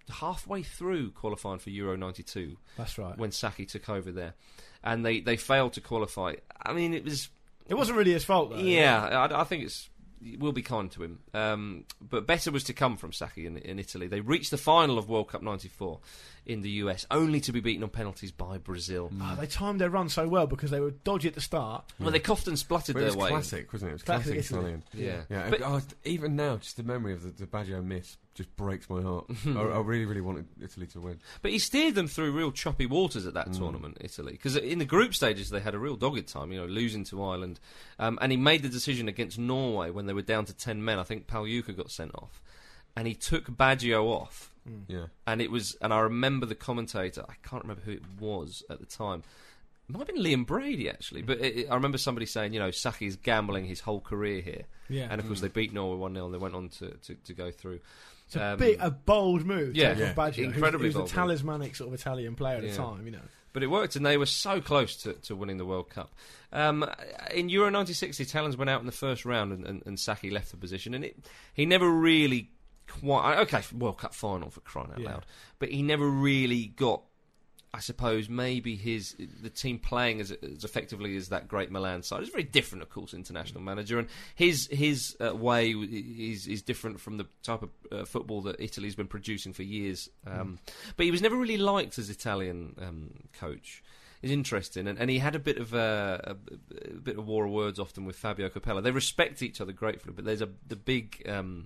halfway through qualifying for Euro ninety-two. That's right. When Saki took over there, and they, they failed to qualify. I mean, it was it wasn't really his fault, though. Yeah, I, I think it's we'll be kind to him. Um, but better was to come from Saki in, in Italy. They reached the final of World Cup ninety-four in the U S, only to be beaten on penalties by Brazil. Oh, they timed their run so well because they were dodgy at the start. Well, they coughed and spluttered But their it was way. classic, wasn't it? It was Classic classic Italy. Italian. Yeah. Yeah, But- oh, even now, just the memory of the, the Baggio miss just breaks my heart. I, I really, really wanted Italy to win. But he steered them through real choppy waters at that tournament, Italy, because in the group stages they had a real dogged time, you know, losing to Ireland, um, and he made the decision against Norway when they were down to ten men. I think Pagliuca got sent off, and he took Baggio off, Yeah. and it was, and I remember the commentator, I can't remember who it was at the time. It might have been Liam Brady, actually, but it, it, I remember somebody saying, you know, Saki's gambling his whole career here. Yeah. And, of course, they beat Norway one nil and they went on to, to, to go through. It's a Um, big, a bold move. yeah, to yeah. Baggio, Incredibly who's, bold who's move. a talismanic sort of Italian player at Yeah. the time, you know. But it worked, and they were so close to, to winning the World Cup. Um, in Euro ninety-six, the Italians went out in the first round, and, and, and Saki left the position, and it, he never really quite... Okay, World Cup final, for crying out Yeah. loud. But he never really got, I suppose, maybe his the team playing as, as effectively as that great Milan side. It's very different, of course, international manager, and his his uh, way is is different from the type of uh, football that Italy's been producing for years. Um, mm. But he was never really liked as Italian um, coach. It's interesting, and, and he had a bit of a, a, a bit of war of words often with Fabio Capello. They respect each other gratefully, but there's a the big um,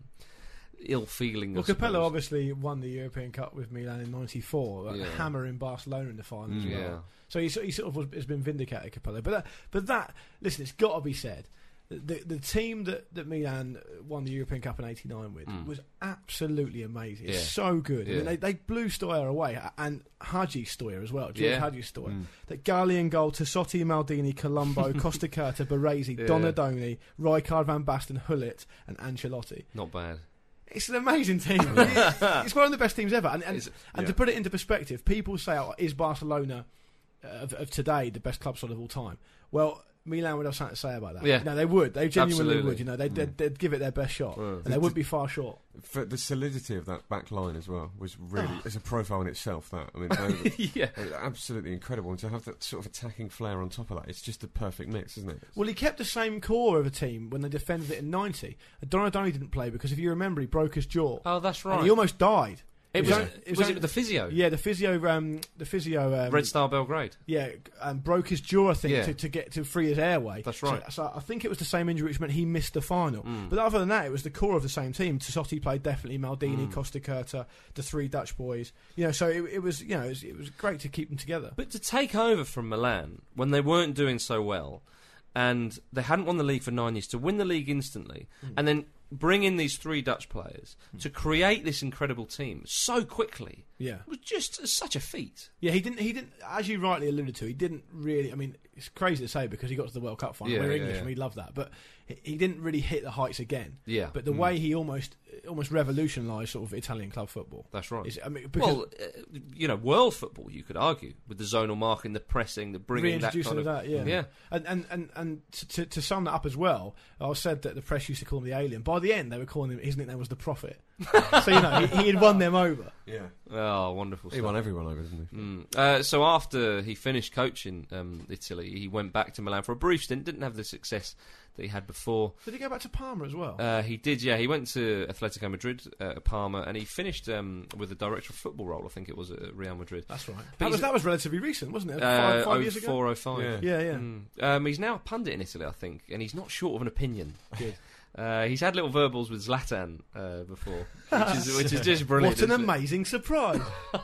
ill feeling. Well, I Capello suppose. obviously won the European Cup with Milan in ninety-four, Yeah. hammering Barcelona in the final as Mm, well. yeah. So he, he sort of was, has been vindicated, Capello. But that, but that, listen, it's got to be said. The the team that, that Milan won the European Cup in eighty-nine with Mm. was absolutely amazing. It's Yeah. so good. I Yeah. mean, they, they blew Stoya away, and Hadji Stoya as well, George Yeah. Hadji Stoya. Mm. That Gali and goal, Tassotti, Maldini, Colombo, Costa Curta, Baresi, Yeah. Donadoni, Rijkaard, Van Basten, Hullet, and Ancelotti. Not bad. It's an amazing team. It- it's one of the best teams ever. And, and, It's- and yeah. to put it into perspective, people say, oh, is Barcelona uh, of, of today the best club side of all time? Well, Milan would have something to say about that. Yeah. No, they would. They genuinely Absolutely. would. You know, they'd, they'd, they'd give it their best shot. Mm. And they wouldn't be far short. For the solidity of that back line as well was really Oh. it's a profile in itself. That I mean, they yeah. were absolutely incredible, and to have that sort of attacking flair on top of that, it's just a perfect mix, isn't it? Well, he kept the same core of a team when they defended it in ninety. Donadoni didn't play because, if you remember, he broke his jaw. Oh, that's right. And he almost died. It It was, was was, only- it was it only- the physio? Yeah, the physio, um, the physio, um, Red Star Belgrade. yeah, um, broke his jaw, I think, Yeah. to, to get to free his airway. That's So- right. So, I think it was the same injury which meant he missed the final. Mm. But other than that, it was the core of the same team. Tassotti played definitely, Maldini, Mm. Costa Curta, the three Dutch boys. You know, so it, it was, you know, it was, it was great to keep them together. But to take over from Milan when they weren't doing so well, and they hadn't won the league for nine years, to win the league instantly, Mm. and then bring in these three Dutch players to create this incredible team so quickly Yeah, was just such a feat. yeah. He didn't. He didn't. As you rightly alluded to, he didn't really. I mean, it's crazy to say because he got to the World Cup final. Yeah, We're yeah, English yeah. and we love that, but he, he didn't really hit the heights again. Yeah, But the Mm. way he almost, almost revolutionised sort of Italian club football. that's right. Is, I mean, because Well, uh, you know, world football, you could argue, with the zonal marking, the pressing, the bringing that reintroducing kind of... that, yeah. Yeah. And and and, and to, to, to sum that up as well, I said that the press used to call him the alien. By the end, they were calling him. His nickname was the Prophet. So you know, he, he had won them over. Yeah, Oh, wonderful he stuff. won everyone over, didn't he? Mm. Uh, so after he finished coaching um, Italy, he went back to Milan for a brief stint. Didn't have the success that he had before. Did he go back to Parma as well? Uh, he did, yeah. He went to Atletico Madrid, uh, Parma, and he finished um, with the director of football role. I think it was at Real Madrid. That's right. But That was he's- that was relatively recent, wasn't it? Uh, Five, five years ago. oh four, oh five. Yeah. Yeah, yeah. Mm. Um, he's now a pundit in Italy, I think, and he's not short of an opinion. Good. Uh, he's had little verbals with Zlatan uh, before, which is, which is just brilliant. What an isn't it? amazing surprise!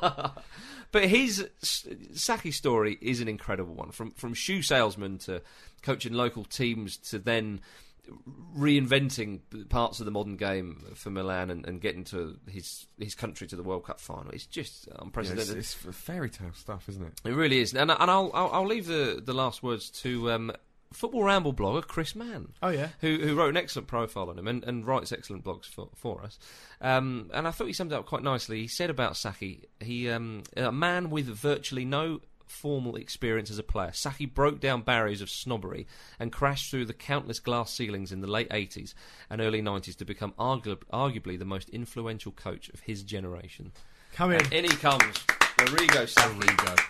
But his Saki story is an incredible one. From from shoe salesman to coaching local teams to then reinventing parts of the modern game for Milan and, and getting to his his country to the World Cup final. It's just Yeah, it's, unprecedented. it's fairy tale stuff, isn't it? It really is. And, and I'll, I'll I'll leave the, the last words to um, Football Ramble blogger Chris Mann. Oh yeah. Who, who wrote an excellent profile on him and, and writes excellent blogs for, for us. Um, and I thought he summed it up quite nicely. He said about Saki, he um, a man with virtually no formal experience as a player. Saki broke down barriers of snobbery and crashed through the countless glass ceilings in the late eighties and early nineties to become argu- arguably the most influential coach of his generation. Come in. And in he comes. Arrigo Sacchi. Arrigo.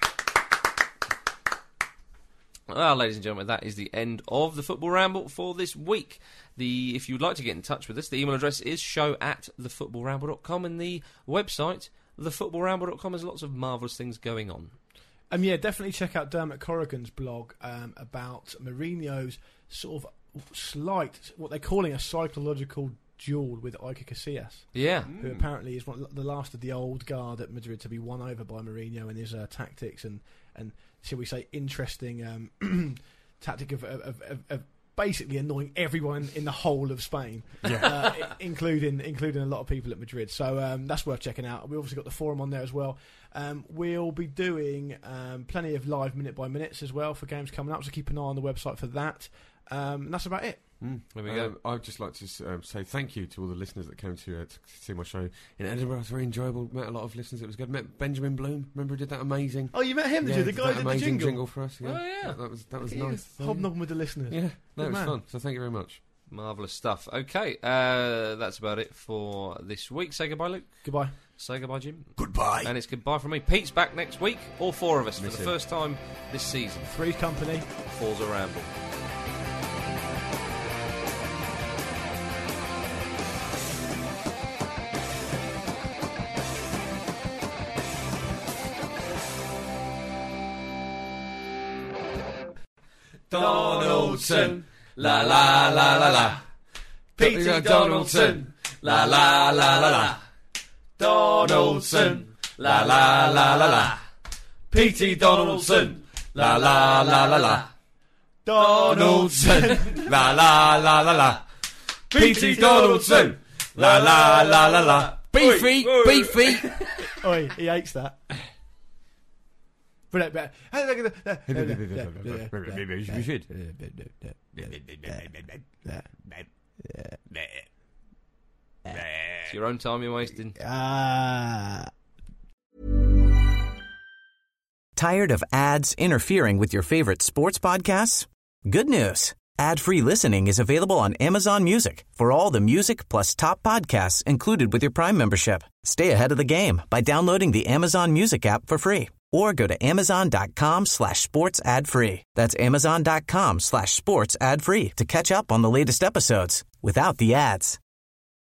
Well, ladies and gentlemen, that is the end of the Football Ramble for this week. The If you'd like to get in touch with us, the email address is show at the football ramble dot com, and the website, the football ramble dot com, has lots of marvellous things going on. Um, yeah, definitely check out Dermot Corrigan's blog um, about Mourinho's sort of slight, what they're calling a psychological duel with Iker Casillas, Yeah. who apparently is one, the last of the old guard at Madrid to be won over by Mourinho and his uh, tactics and, and, shall we say, interesting um, tactic of, of, of, of basically annoying everyone in the whole of Spain, Yeah. uh, i- including including a lot of people at Madrid. So um, that's worth checking out. We obviously got the forum on there as well. Um, we'll be doing um, plenty of live minute by minutes as well for games coming up, so keep an eye on the website for that. Um, and that's about it. Mm. There we go. Um, I'd just like to s- um, say thank you to all the listeners that came to, uh, to see my show in Edinburgh. It was very enjoyable. Met a lot of listeners. It was good. Met Benjamin Bloom. Remember, who did that amazing. Oh, you met him, did yeah, you? The did guy that who did the amazing jingle. for us. Yeah. Oh, yeah. That, that was that was Look at nice. you, hobnobbing with the listeners. Yeah, no, Good it was man. fun. So thank you very much. Marvellous stuff. Okay, uh, that's about it for this week. Say goodbye, Luke. Goodbye. Say goodbye, Jim. Goodbye. And it's goodbye from me. Pete's back next week. All four of us Miss for the him. first time this season. Three's company. Four's a ramble. Donaldson, la la la la la. Peter Donaldson, la la la la la. Donaldson, la la la la la. Petey Donaldson, la la la la la. Donaldson, la la la la la. Petey Donaldson, la la la la la. Beefy, beefy. Oi, he hates that. But, but, We should. It's your own time you're wasting. Ah. Tired of ads interfering with your favorite sports podcasts? Good news. Ad-free listening is available on Amazon Music for all the music plus top podcasts included with your Prime membership. Stay ahead of the game by downloading the Amazon Music app for free or go to amazon.com slash sports ad free. That's amazon.com slash sports ad free to catch up on the latest episodes without the ads.